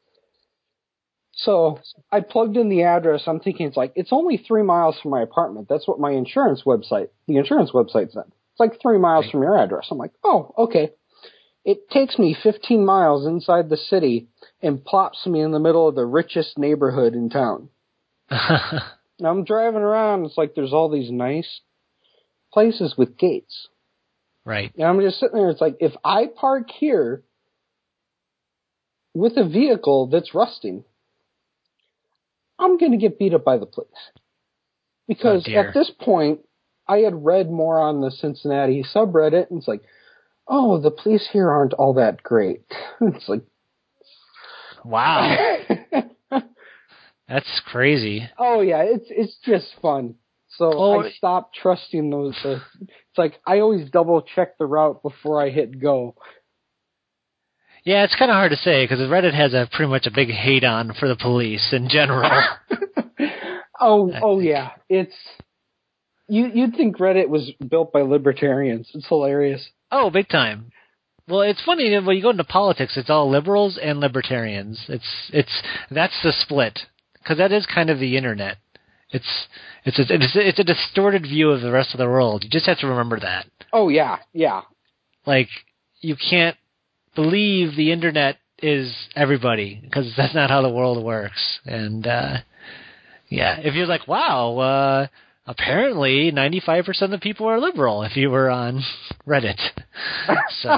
So I plugged in the address. I'm thinking it's like, it's only three miles from my apartment. That's what my insurance website, the insurance website said. It's like three miles Right. from your address. I'm like, oh, okay. It takes me fifteen miles inside the city and plops me in the middle of the richest neighborhood in town. And I'm driving around. It's like there's all these nice places with gates. Right. And I'm just sitting there. It's like, if I park here with a vehicle that's rusting, I'm going to get beat up by the police. Because Oh, at this point, I had read more on the Cincinnati subreddit, and it's like, oh, the police here aren't all that great. It's like, Wow. That's crazy. oh yeah, it's it's just fun. So Oh. I stopped trusting those. Uh, it's like I always double check the route before I hit go. Yeah, it's kind of hard to say because Reddit has a pretty much a big hate on for the police in general. oh, I oh think. yeah, it's you. You'd think Reddit was built by libertarians. It's hilarious. Oh, big time. Well, it's funny that when you go into politics, it's all liberals and libertarians. It's it's that's the split because that is kind of the internet. It's it's a, it's a, it's a distorted view of the rest of the world. You just have to remember that. Oh yeah, yeah. Like you can't believe the internet is everybody because that's not how the world works. And uh, yeah, if you're like, wow, uh, apparently ninety-five percent of the people are liberal. If you were on Reddit, so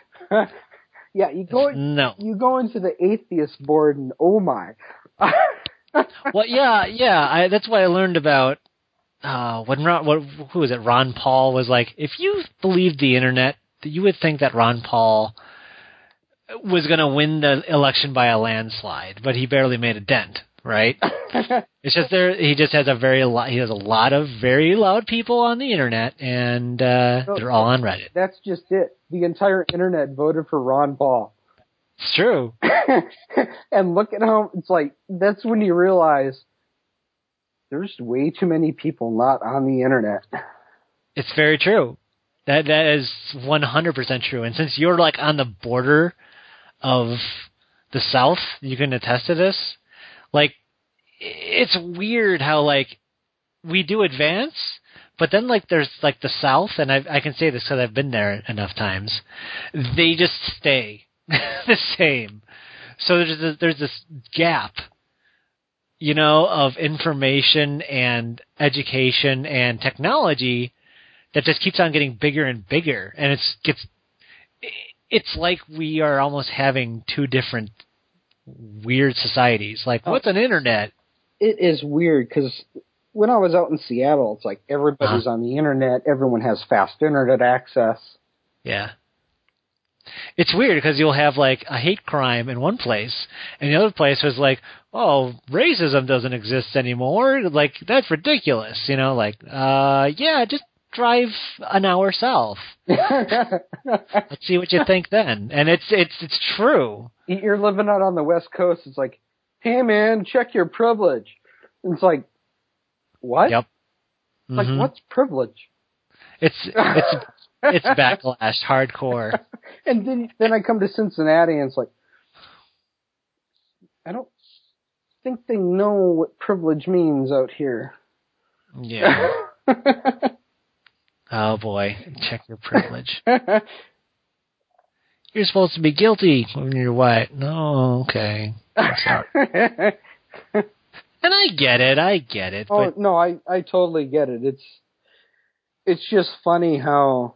yeah, you go no. you go into the atheist board and oh my. Well, yeah, yeah. I, that's what I learned about uh, when Ron, what, who was it? Ron Paul was like, if you believed the internet, you would think that Ron Paul was going to win the election by a landslide, but he barely made a dent, right? It's just there. He just has a very lo- he has a lot of very loud people on the internet, and uh, No, they're all on Reddit. That's just it. The entire internet voted for Ron Paul. It's true. And look at how it's like. That's when you realize there's way too many people not on the internet. It's very true. That that is one hundred percent true. And since you're like on the border of the South, you can attest to this. Like, it's weird how like we do advance, but then like there's like the South, and I I can say this because I've been there enough times. They just stay the same. So there's this, there's this gap, you know, of information and education and technology that just keeps on getting bigger and bigger, and it's gets it's like we are almost having two different weird societies. Like, what's an internet? It is weird because when I was out in Seattle, it's like everybody's uh-huh. on the internet. Everyone has fast internet access. Yeah. it's weird because you'll have like a hate crime in one place, and the other place was like, oh, racism doesn't exist anymore. Like that's ridiculous, you know? Like, uh, yeah, just drive an hour south. Let's see what you think then. And it's it's it's true. You're living out on the West Coast. It's like, hey man, check your privilege. And it's like, what? Yep. Like, Mm-hmm. what's privilege? It's it's it's backlash, hardcore. And then then I come to Cincinnati, and it's like, I don't think they know what privilege means out here. Yeah. Oh boy, check your privilege. You're supposed to be guilty when you're white. No, okay. I'm sorry. And I get it, I get it. Oh but no, I, I totally get it. It's it's just funny how,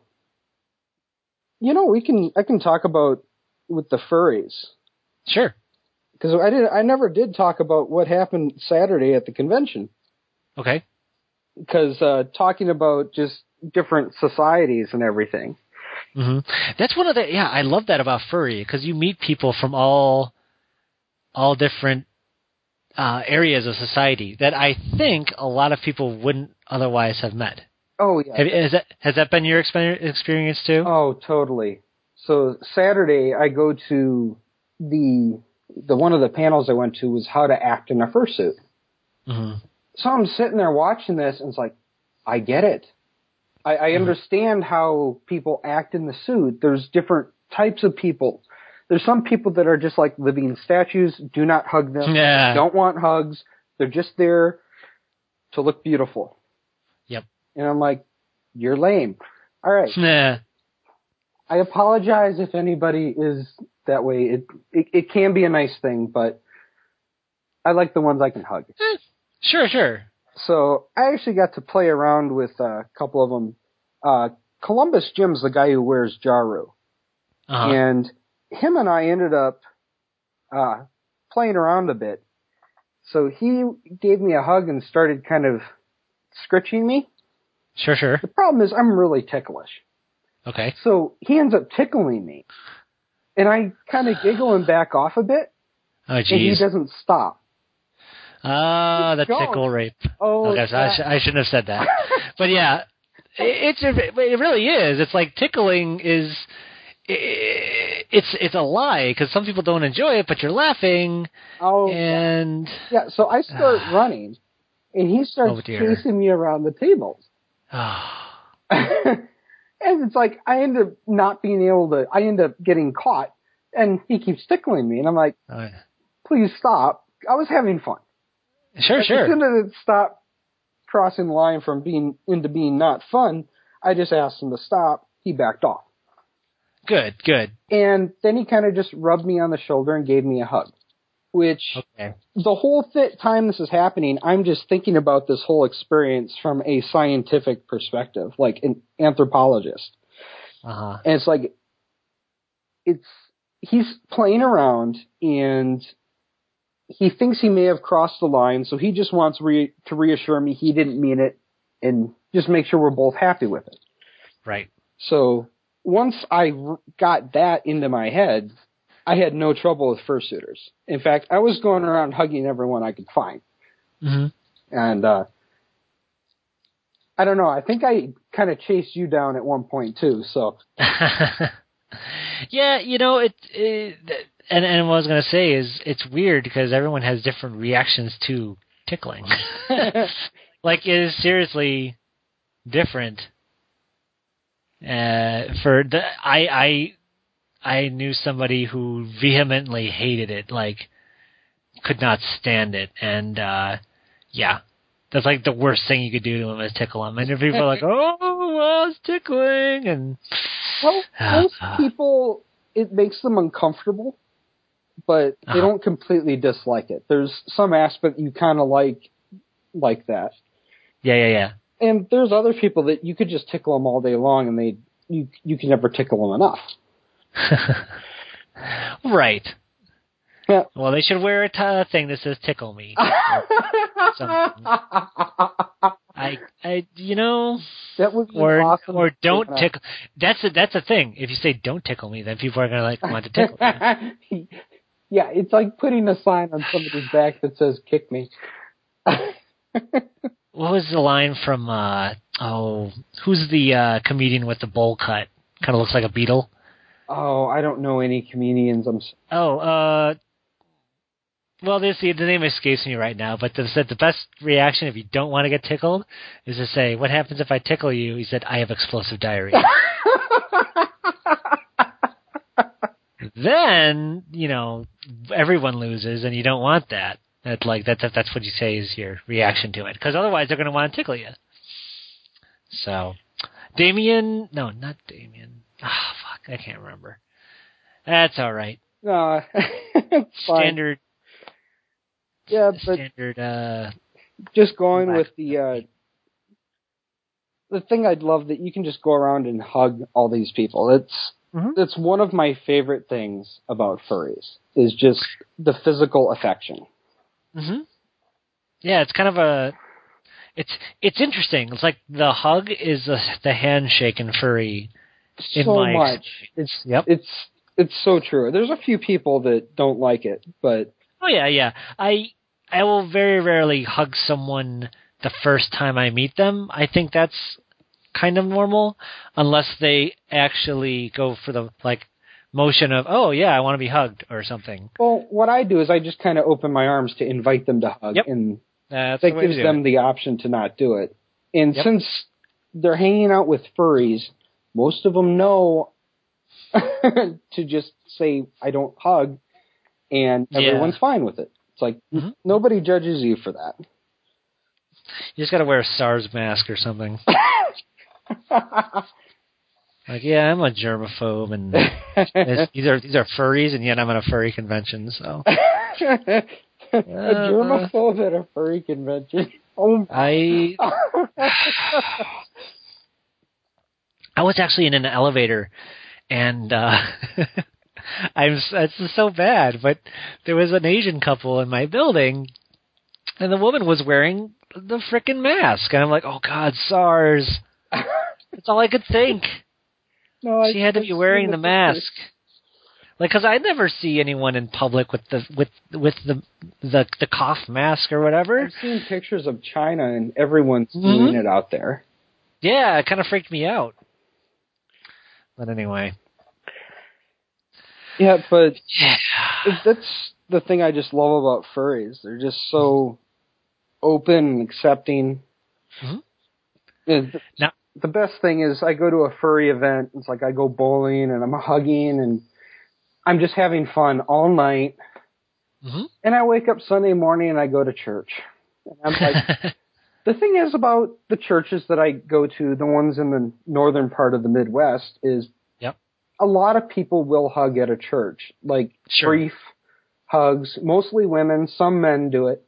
you know, we can I can talk about with the furries, sure, because I did I never did talk about what happened Saturday at the convention. Okay. Because uh, talking about just different societies and everything. Mm-hmm. That's one of the yeah. I love that about furry because you meet people from all all different uh, areas of society that I think a lot of people wouldn't otherwise have met. Oh yeah, have, has that has that been your exper- experience too? Oh, totally. So Saturday I go to the the one of the panels I went to was how to act in a fursuit. Mm-hmm. So I'm sitting there watching this, and it's like, I get it. I, I understand how people act in the suit. There's different types of people. There's some people that are just like living statues. Do not hug them. Yeah. Don't want hugs. They're just there to look beautiful. Yep. And I'm like, you're lame. All right. Yeah. I apologize if anybody is that way. It, it it can be a nice thing, but I like the ones I can hug. Eh, sure, sure. So I actually got to play around with a couple of them. Uh, Columbus Jim's the guy who wears Jaru. Uh-huh. And him and I ended up uh, playing around a bit. So he gave me a hug and started kind of scritching me. Sure, sure. The problem is I'm really ticklish. Okay. So he ends up tickling me. And I kind of giggle and back off a bit. Oh, and he geez. doesn't stop. Ah, the Don't. tickle rape. Oh, okay, so I, sh- I shouldn't have said that. But yeah, it, it's it really is. It's like tickling is it, it's it's a lie because some people don't enjoy it, but you're laughing. Oh, and yeah. So I start running, and he starts oh, dear. chasing me around the tables. And it's like I end up not being able to. I end up getting caught, and he keeps tickling me, and I'm like, oh, "Please stop." I was having fun. Sure, As sure. As soon as it stopped crossing the line from being into being not fun, I just asked him to stop. He backed off. Good, good. And then he kind of just rubbed me on the shoulder and gave me a hug. Which, okay. the whole th- time this is happening, I'm just thinking about this whole experience from a scientific perspective, like an anthropologist. Uh-huh. And it's like, it's, he's playing around and he thinks he may have crossed the line, so he just wants re- to reassure me he didn't mean it and just make sure we're both happy with it. Right. So once I r- got that into my head, I had no trouble with fursuiters. In fact, I was going around hugging everyone I could find. Mm-hmm. And uh, I don't know, I think I kind of chased you down at one point too, so. Yeah, you know, it, it and, and what I was going to say is it's weird because everyone has different reactions to tickling. Like, it is seriously different. Uh, for the, I, I, I knew somebody who vehemently hated it, like, could not stand it, and, uh, yeah. That's like the worst thing you could do to him is tickle him. And people are like, oh, well, it's tickling. And well, most people, it makes them uncomfortable, but they uh-huh. don't completely dislike it. There's some aspect you kind of like, like that. Yeah, yeah, yeah. And there's other people that you could just tickle them all day long, and they you you can never tickle them enough. Right. Yeah. Well, they should wear a t- thing that says "tickle me." I, I, you know, That would be or awesome. or don't tickle. That's a, that's a thing. If you say don't tickle me, then people are gonna like want to tickle you. Yeah, it's like putting a sign on somebody's back that says "kick me." What was the line from? Uh, oh, who's the uh, comedian with the bowl cut? Kind of looks like a beetle. Oh, I don't know any comedians. I'm. Oh, uh, well, this the name escapes me right now. But the said the best reaction if you don't want to get tickled is to say, "What happens if I tickle you?" He said, "I have explosive diarrhea." Then you know everyone loses, and you don't want that. That's like that's that's what you say is your reaction to it, because otherwise they're going to want to tickle you. So, Damien, no, not Damien. Ah, oh, fuck, I can't remember. That's all right. No, it's standard. Yeah, but standard. Uh, just going with the uh, the thing I'd love that you can just go around and hug all these people. It's mm-hmm. It's one of my favorite things about furries is just the physical affection. Mm-hmm. Yeah, it's kind of a. It's it's interesting. It's like the hug is a, the handshake in furry. In so my much. Experience. It's yep. It's it's so true. There's a few people that don't like it, but oh yeah, yeah. I I will very rarely hug someone the first time I meet them. I think that's kind of normal, unless they actually go for the like motion of oh yeah, I want to be hugged or something. Well, what I do is I just kind of open my arms to invite them to hug, yep. and that's that the gives them it. the option to not do it. And yep. since they're hanging out with furries, most of them know to just say, I don't hug, and everyone's yeah. fine with it. It's like, mm-hmm. nobody judges you for that. You just got to wear a SARS mask or something. Like, yeah, I'm a germaphobe, and these are these are furries, and yet I'm at a furry convention, so. a germaphobe at a furry convention. Oh, I... I was actually in an elevator, and uh, I'm it's so bad, but there was an Asian couple in my building, and the woman was wearing the frickin' mask, and I'm like, oh God, SARS. That's all I could think. No, I, she had to I've be wearing the, the mask, like because I never see anyone in public with the with with the the the cough mask or whatever. I've seen pictures of China, and everyone's mm-hmm. doing it out there. Yeah, it kind of freaked me out. But anyway. Yeah, but yeah. that's the thing I just love about furries. They're just so open and accepting. Mm-hmm. The, now, the best thing is I go to a furry event. It's like I go bowling and I'm hugging and I'm just having fun all night. mm-hmm. And I wake up Sunday morning and I go to church. And I'm like, the thing is about the churches that I go to, the ones in the northern part of the Midwest, is yep. a lot of people will hug at a church. Like sure. brief hugs, mostly women, some men do it.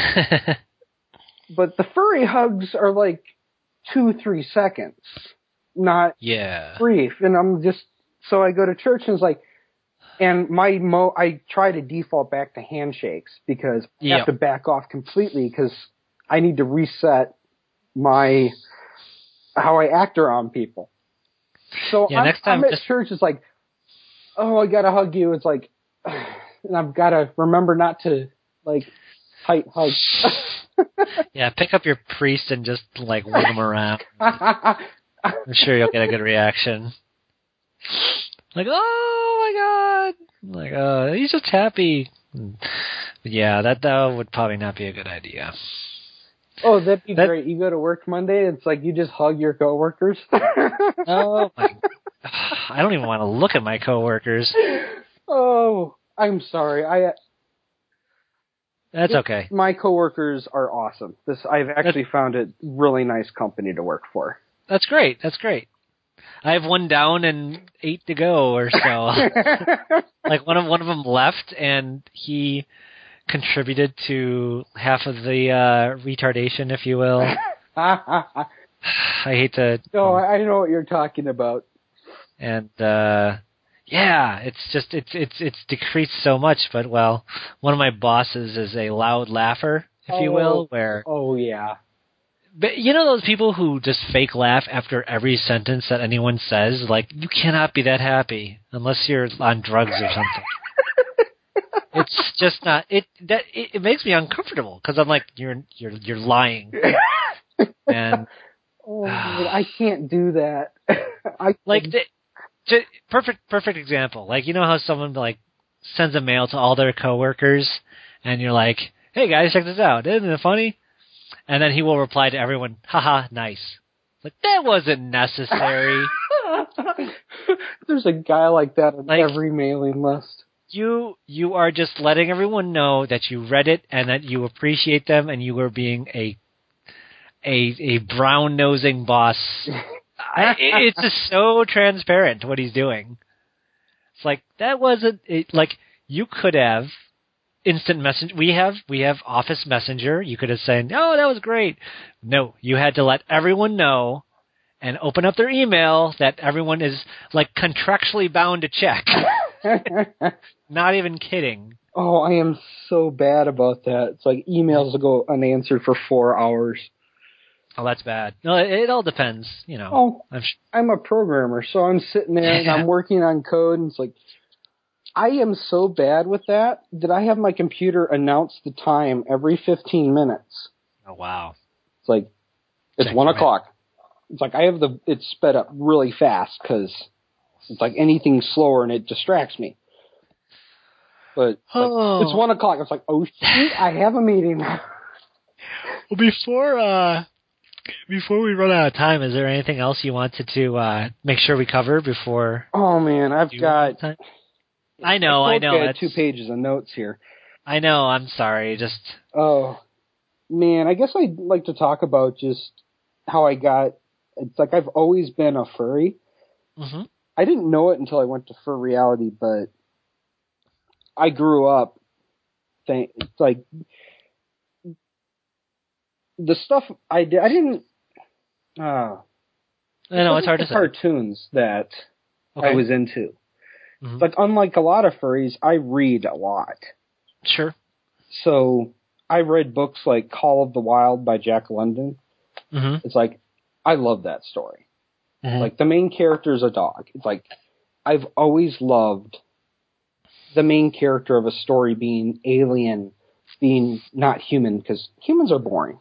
But the furry hugs are like two, three seconds, not yeah. brief. And I'm just, so I go to church and it's like, and my mo, I try to default back to handshakes because I yep. have to back off completely because I need to reset my, how I act around people. So yeah, I'm, next time I'm at just... church, it's like, oh, I gotta hug you. It's like, and I've gotta remember not to like tight hug. yeah, pick up your priest and just like wig him around. I'm sure you'll get a good reaction. Like, oh my God! Like, uh, he's just happy. But yeah, that that would probably not be a good idea. Oh, that'd be that, great. You go to work Monday, it's like you just hug your coworkers. oh my! I don't even want to look at my coworkers. Oh, I'm sorry. I. That's it, okay. My coworkers are awesome. This I've actually that's, found a really nice company to work for. That's great. That's great. I have one down and eight to go or so. Like one of one of them left, and he contributed to half of the uh, retardation, if you will. I hate to. No, um, I know what you're talking about. And uh, yeah, it's just it's it's it's decreased so much. But well, one of my bosses is a loud laugher, if oh, you will, where oh yeah, but you know those people who just fake laugh after every sentence that anyone says? Like, you cannot be that happy unless you're on drugs or something. It's just not it. That it, it makes me uncomfortable because I'm like, you're you're you're lying. And oh, man, I can't do that. I like the, to, perfect perfect example. Like, you know how someone like sends a mail to all their coworkers, and you're like, hey guys, check this out. Isn't it funny? And then he will reply to everyone, haha, nice. Like, that wasn't necessary. There's a guy like that on like, every mailing list. You you are just letting everyone know that you read it and that you appreciate them, and you are being a a a brown nosing boss. I, it's just so transparent what he's doing. It's like that wasn't it, like you could have instant message. We have we have Office Messenger. You could have said, "Oh, that was great." No, you had to let everyone know and open up their email that everyone is like contractually bound to check. Not even kidding. Oh, I am so bad about that. It's like emails will go unanswered for four hours. Oh, that's bad. No, it, it all depends, you know. Oh, I'm, sh- I'm a programmer, so I'm sitting there and I'm working on code, and it's like, I am so bad with that that I have my computer announce the time every fifteen minutes. Oh, wow. It's like, it's Check one your o'clock. It's like I have the, it's sped up really fast because it's like anything slower and it distracts me. But like, oh. it's one o'clock. It's like, oh shoot, I have a meeting. Well, before uh, before we run out of time, is there anything else you wanted to uh, make sure we cover before? Oh man, I've got. Time? I know, I, I know. I had two pages of notes here. I know. I'm sorry. Just. Oh man, I guess I'd like to talk about just how I got. It's like I've always been a furry. Mm-hmm. I didn't know it until I went to Fur Reality, but I grew up. Think it's like the stuff I did. I didn't. Uh, I know it's hard the to say. Cartoons that okay. I was into. Mm-hmm. But unlike a lot of furries, I read a lot. Sure. So I read books like Call of the Wild by Jack London. Mm-hmm. It's like, I love that story. Mm-hmm. Like, the main character is a dog. It's like, I've always loved the main character of a story being alien, being not human, because humans are boring.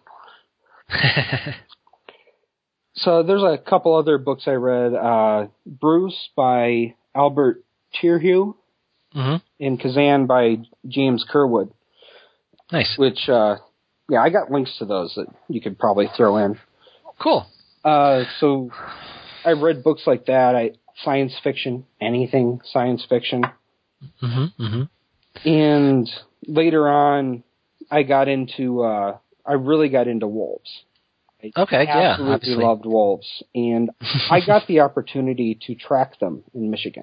So there's a couple other books I read. Uh, Bruce by Albert Cherhue, mm-hmm. and Kazan by James Curwood. Nice. Which, uh, yeah, I got links to those that you could probably throw in. Cool. Uh, so I read books like that. I science fiction, anything science fiction. Mm-hmm. Mm-hmm. And later on, I got into, uh, I really got into wolves. I okay, yeah, absolutely obviously. loved wolves. And I got the opportunity to track them in Michigan.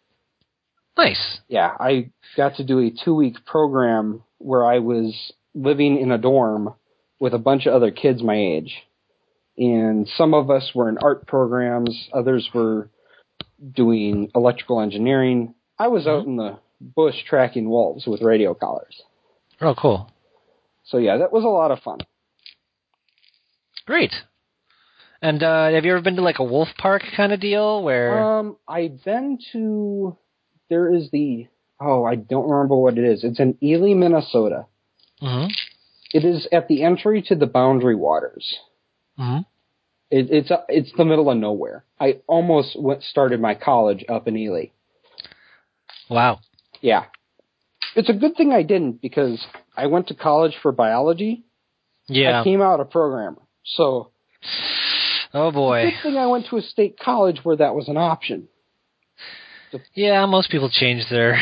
Nice. Yeah, I got to do a two-week program where I was living in a dorm with a bunch of other kids my age. And some of us were in art programs, others were doing electrical engineering. I was mm-hmm. out in the bush tracking wolves with radio collars. Oh, cool. So yeah, that was a lot of fun. Great. And uh, have you ever been to like a wolf park kind of deal where? Um, I've been to. There is the. Oh, I don't remember what it is. It's in Ely, Minnesota. Mm-hmm. It is at the entry to the Boundary Waters. Mm-hmm. It, it's uh, it's the middle of nowhere. I almost went started my college up in Ely. Wow. Yeah. It's a good thing I didn't because I went to college for biology. Yeah. I came out a programmer. So. Oh boy. It's a good thing I went to a state college where that was an option. So, yeah, most people change their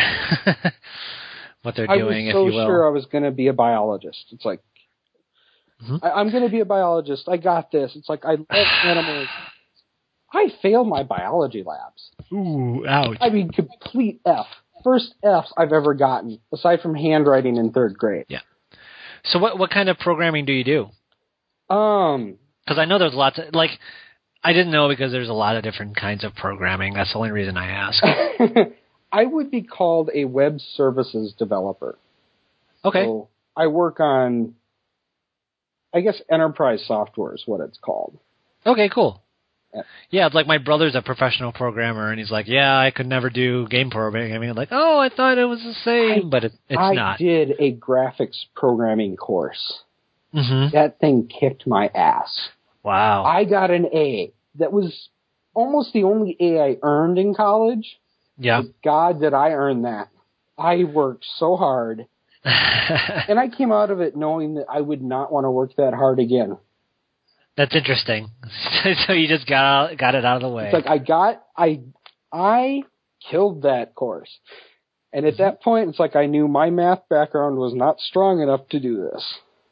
what they're doing, if I you was will. so sure I was going to be a biologist. It's like, mm-hmm. I, I'm going to be a biologist. I got this. It's like, I love animals. I failed my biology labs. Ooh, ouch. I mean, complete F. First Fs I've ever gotten, aside from handwriting in third grade. Yeah. So what what kind of programming do you do? Um, Because I know there's lots of, like, I didn't know because there's a lot of different kinds of programming. That's the only reason I ask. I would be called a web services developer. Okay. So I work on I guess enterprise software is what it's called. Okay, cool. Yeah. Yeah, it's like my brother's a professional programmer, and he's like, yeah, I could never do game programming. I mean, like, oh, I thought it was the same, I, but it, it's I not. I did a graphics programming course. Mm-hmm. That thing kicked my ass. Wow. I got an A. That was almost the only A I earned in college. Yeah. But God, did I earn that. I worked so hard. And I came out of it knowing that I would not want to work that hard again. That's interesting. So you just got out, got it out of the way. It's like I got, I, I killed that course. And at that point, it's like I knew my math background was not strong enough to do this.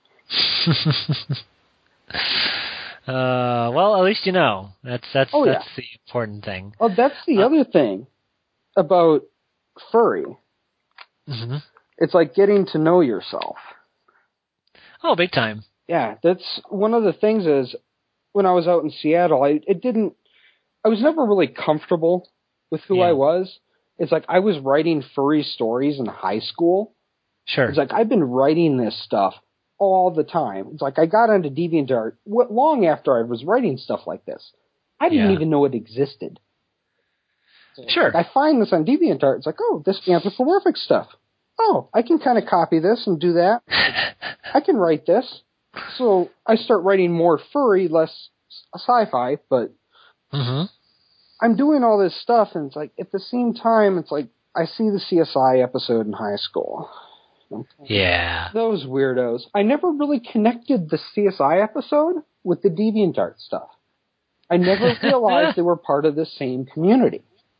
uh, well, at least you know. That's that's oh, that's yeah. the important thing. Oh, that's the uh, other thing about furry. Mm-hmm. It's like getting to know yourself. Oh, big time. Yeah, that's one of the things is when I was out in Seattle, I it didn't I was never really comfortable with who Yeah. I was. It's like I was writing furry stories in high school. Sure. It's like I've been writing this stuff all the time. It's like I got onto DeviantArt w- long after I was writing stuff like this. I didn't Yeah. even know it existed. Sure. Like I find this on DeviantArt. It's like, oh, this anthropomorphic stuff. Oh, I can kind of copy this and do that. I can write this. So I start writing more furry, less sci-fi, but mm-hmm. I'm doing all this stuff, and it's like, at the same time, it's like, I see the C S I episode in high school. Yeah. Those weirdos. I never really connected the C S I episode with the DeviantArt stuff. I never realized they were part of the same community.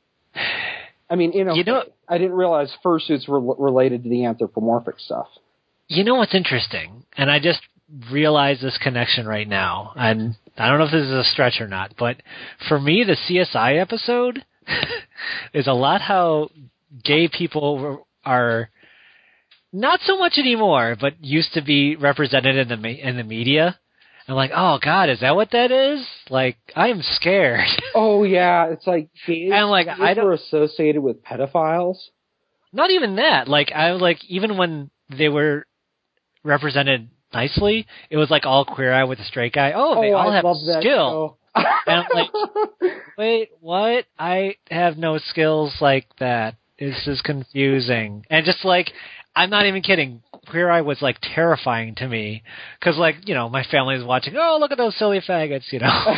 I mean, you know, you know I didn't realize fursuits were related to the anthropomorphic stuff. You know what's interesting? And I just realized this connection right now. And I don't know if this is a stretch or not, but for me, the C S I episode is a lot how gay people are not so much anymore, but used to be represented in the in the media. I'm like, oh God, is that what that is? Like, I am scared. Oh yeah, it's like gays, and like gays I don't were associated with pedophiles. Not even that. Like I like even when they were represented nicely, it was like all Queer Eye with a straight guy. Oh, they oh, all I have love that skill. show. And I'm like, wait, what? I have no skills like that. This is confusing. And just like, I'm not even kidding. Queer Eye was like terrifying to me because, like, you know, my family is watching. Oh, look at those silly faggots, you know.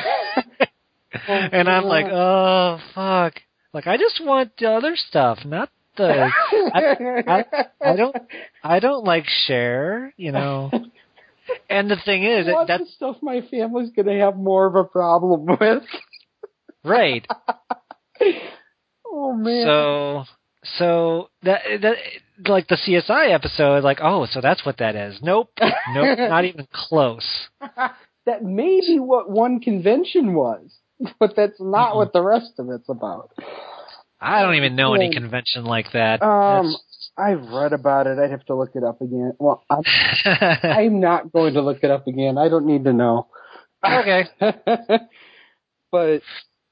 And I'm like, oh fuck. Like, I just want the other stuff, not the. I, I, I don't. I don't like Cher, you know. And the thing is, What that's the stuff my family's gonna have more of a problem with. right. Oh man. So, so that that like the C S I episode, like, oh, so that's what that is. Nope, nope, not even close. That may be what one convention was, but that's not mm-hmm. what the rest of it's about. I don't even know any convention like that. Um, that's... I've read about it. I'd have to look it up again. Well, I'm, I'm not going to look it up again. I don't need to know. Okay. But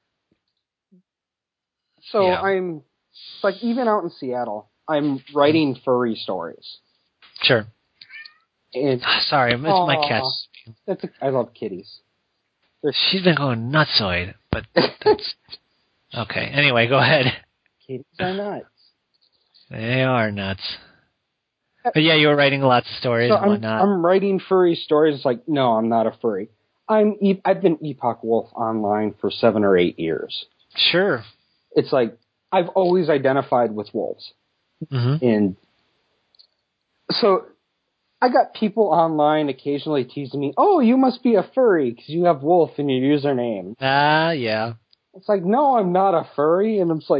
so yeah. I'm like, even out in Seattle, I'm writing furry stories. Sure. And, Sorry, it's aw, my cat. That's a, I love kitties. They're, She's been going nutsoid, but that's okay. Anyway, go ahead. Kitties are nuts. They are nuts. But yeah, you were writing lots of stories so and I'm, whatnot. I'm writing furry stories. It's like, no, I'm not a furry. I'm e- I've been Epoch Wolf online for seven or eight years. Sure. It's like I've always identified with wolves, mm-hmm. and so I got people online occasionally teasing me, "Oh, you must be a furry because you have wolf in your username." Ah, uh, yeah. It's like, no, I'm not a furry, and it's like,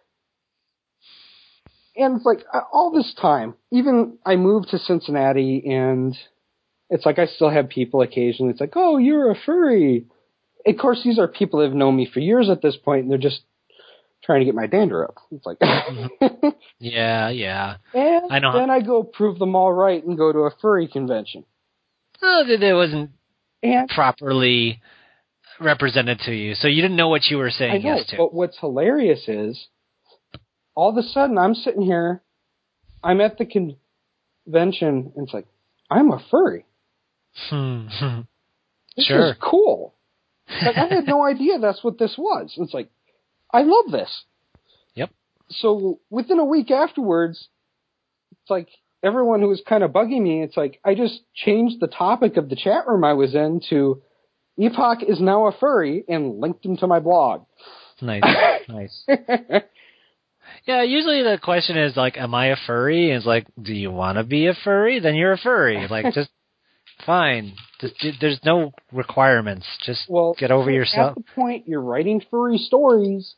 and it's like all this time. Even I moved to Cincinnati, and it's like I still have people occasionally. It's like, "Oh, you're a furry." Of course, these are people that have known me for years at this point, and they're just trying to get my dander up. It's like, mm-hmm. yeah, yeah. And I know. then I go prove them all right and go to a furry convention. Oh, it wasn't and properly represented to you, so you didn't know what you were saying I know, yes to. But what's hilarious is, all of a sudden, I'm sitting here, I'm at the convention, and it's like, I'm a furry. Hmm. This Sure. is cool. Like, I had no idea that's what this was. It's like, I love this. Yep. So within a week afterwards, it's like everyone who was kind of bugging me, it's like I just changed the topic of the chat room I was in to Epoch is now a furry and linked him to my blog. Nice. Nice. Yeah, usually the question is like, am I a furry? And it's like, do you want to be a furry? Then you're a furry. Like, just fine. Just, there's no requirements. Just well, get over yourself. At the point you're writing furry stories,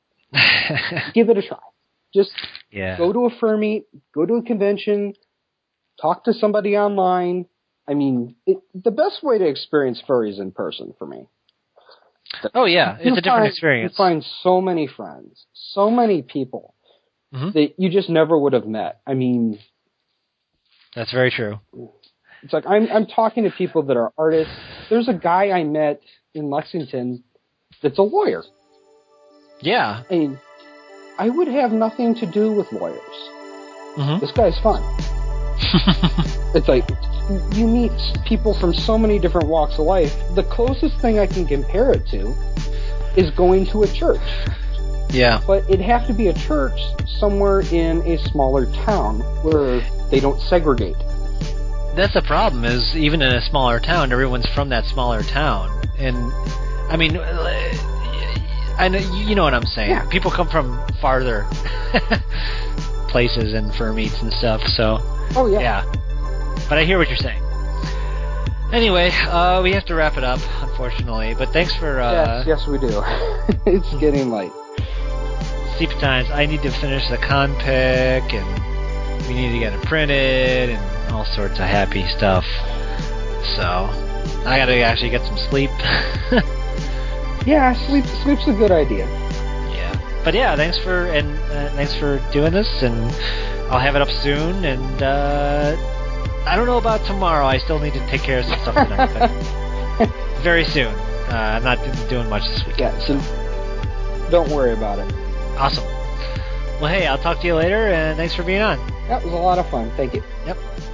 give it a try. Just yeah. go to a fur meet, go to a convention, talk to somebody online. I mean, it, the best way to experience furries in person for me. Oh, yeah. It's you a different find, experience. You find so many friends, so many people mm-hmm. that you just never would have met. I mean... That's very true. It's like I'm I'm talking to people that are artists. There's a guy I met in Lexington that's a lawyer. Yeah. I mean, I would have nothing to do with lawyers. Mm-hmm. This guy's fun. It's like, you meet people from so many different walks of life. The closest thing I can compare it to is going to a church. Yeah. But it'd have to be a church somewhere in a smaller town where they don't segregate. That's the problem, is even in a smaller town, everyone's from that smaller town. And, I mean, I know, you know what I'm saying. Yeah. People come from farther places and fur meets and stuff, so... Oh, yeah. Yeah. But I hear what you're saying. Anyway, uh, we have to wrap it up, unfortunately. But thanks for... Uh, yes, yes, we do. It's getting late. Steep times. I need to finish the con pick, and we need to get it printed, and all sorts of happy stuff. So, I gotta actually get some sleep. Yeah, sleep. Sleep's a good idea. Yeah. But yeah, thanks for and uh, thanks for doing this, and I'll have it up soon, and uh, I don't know about tomorrow. I still need to take care of some stuff tonight, but very soon. Uh, I'm not doing much this weekend. Yeah, so don't worry about it. Awesome. Well, hey, I'll talk to you later, and thanks for being on. That was a lot of fun. Thank you. Yep.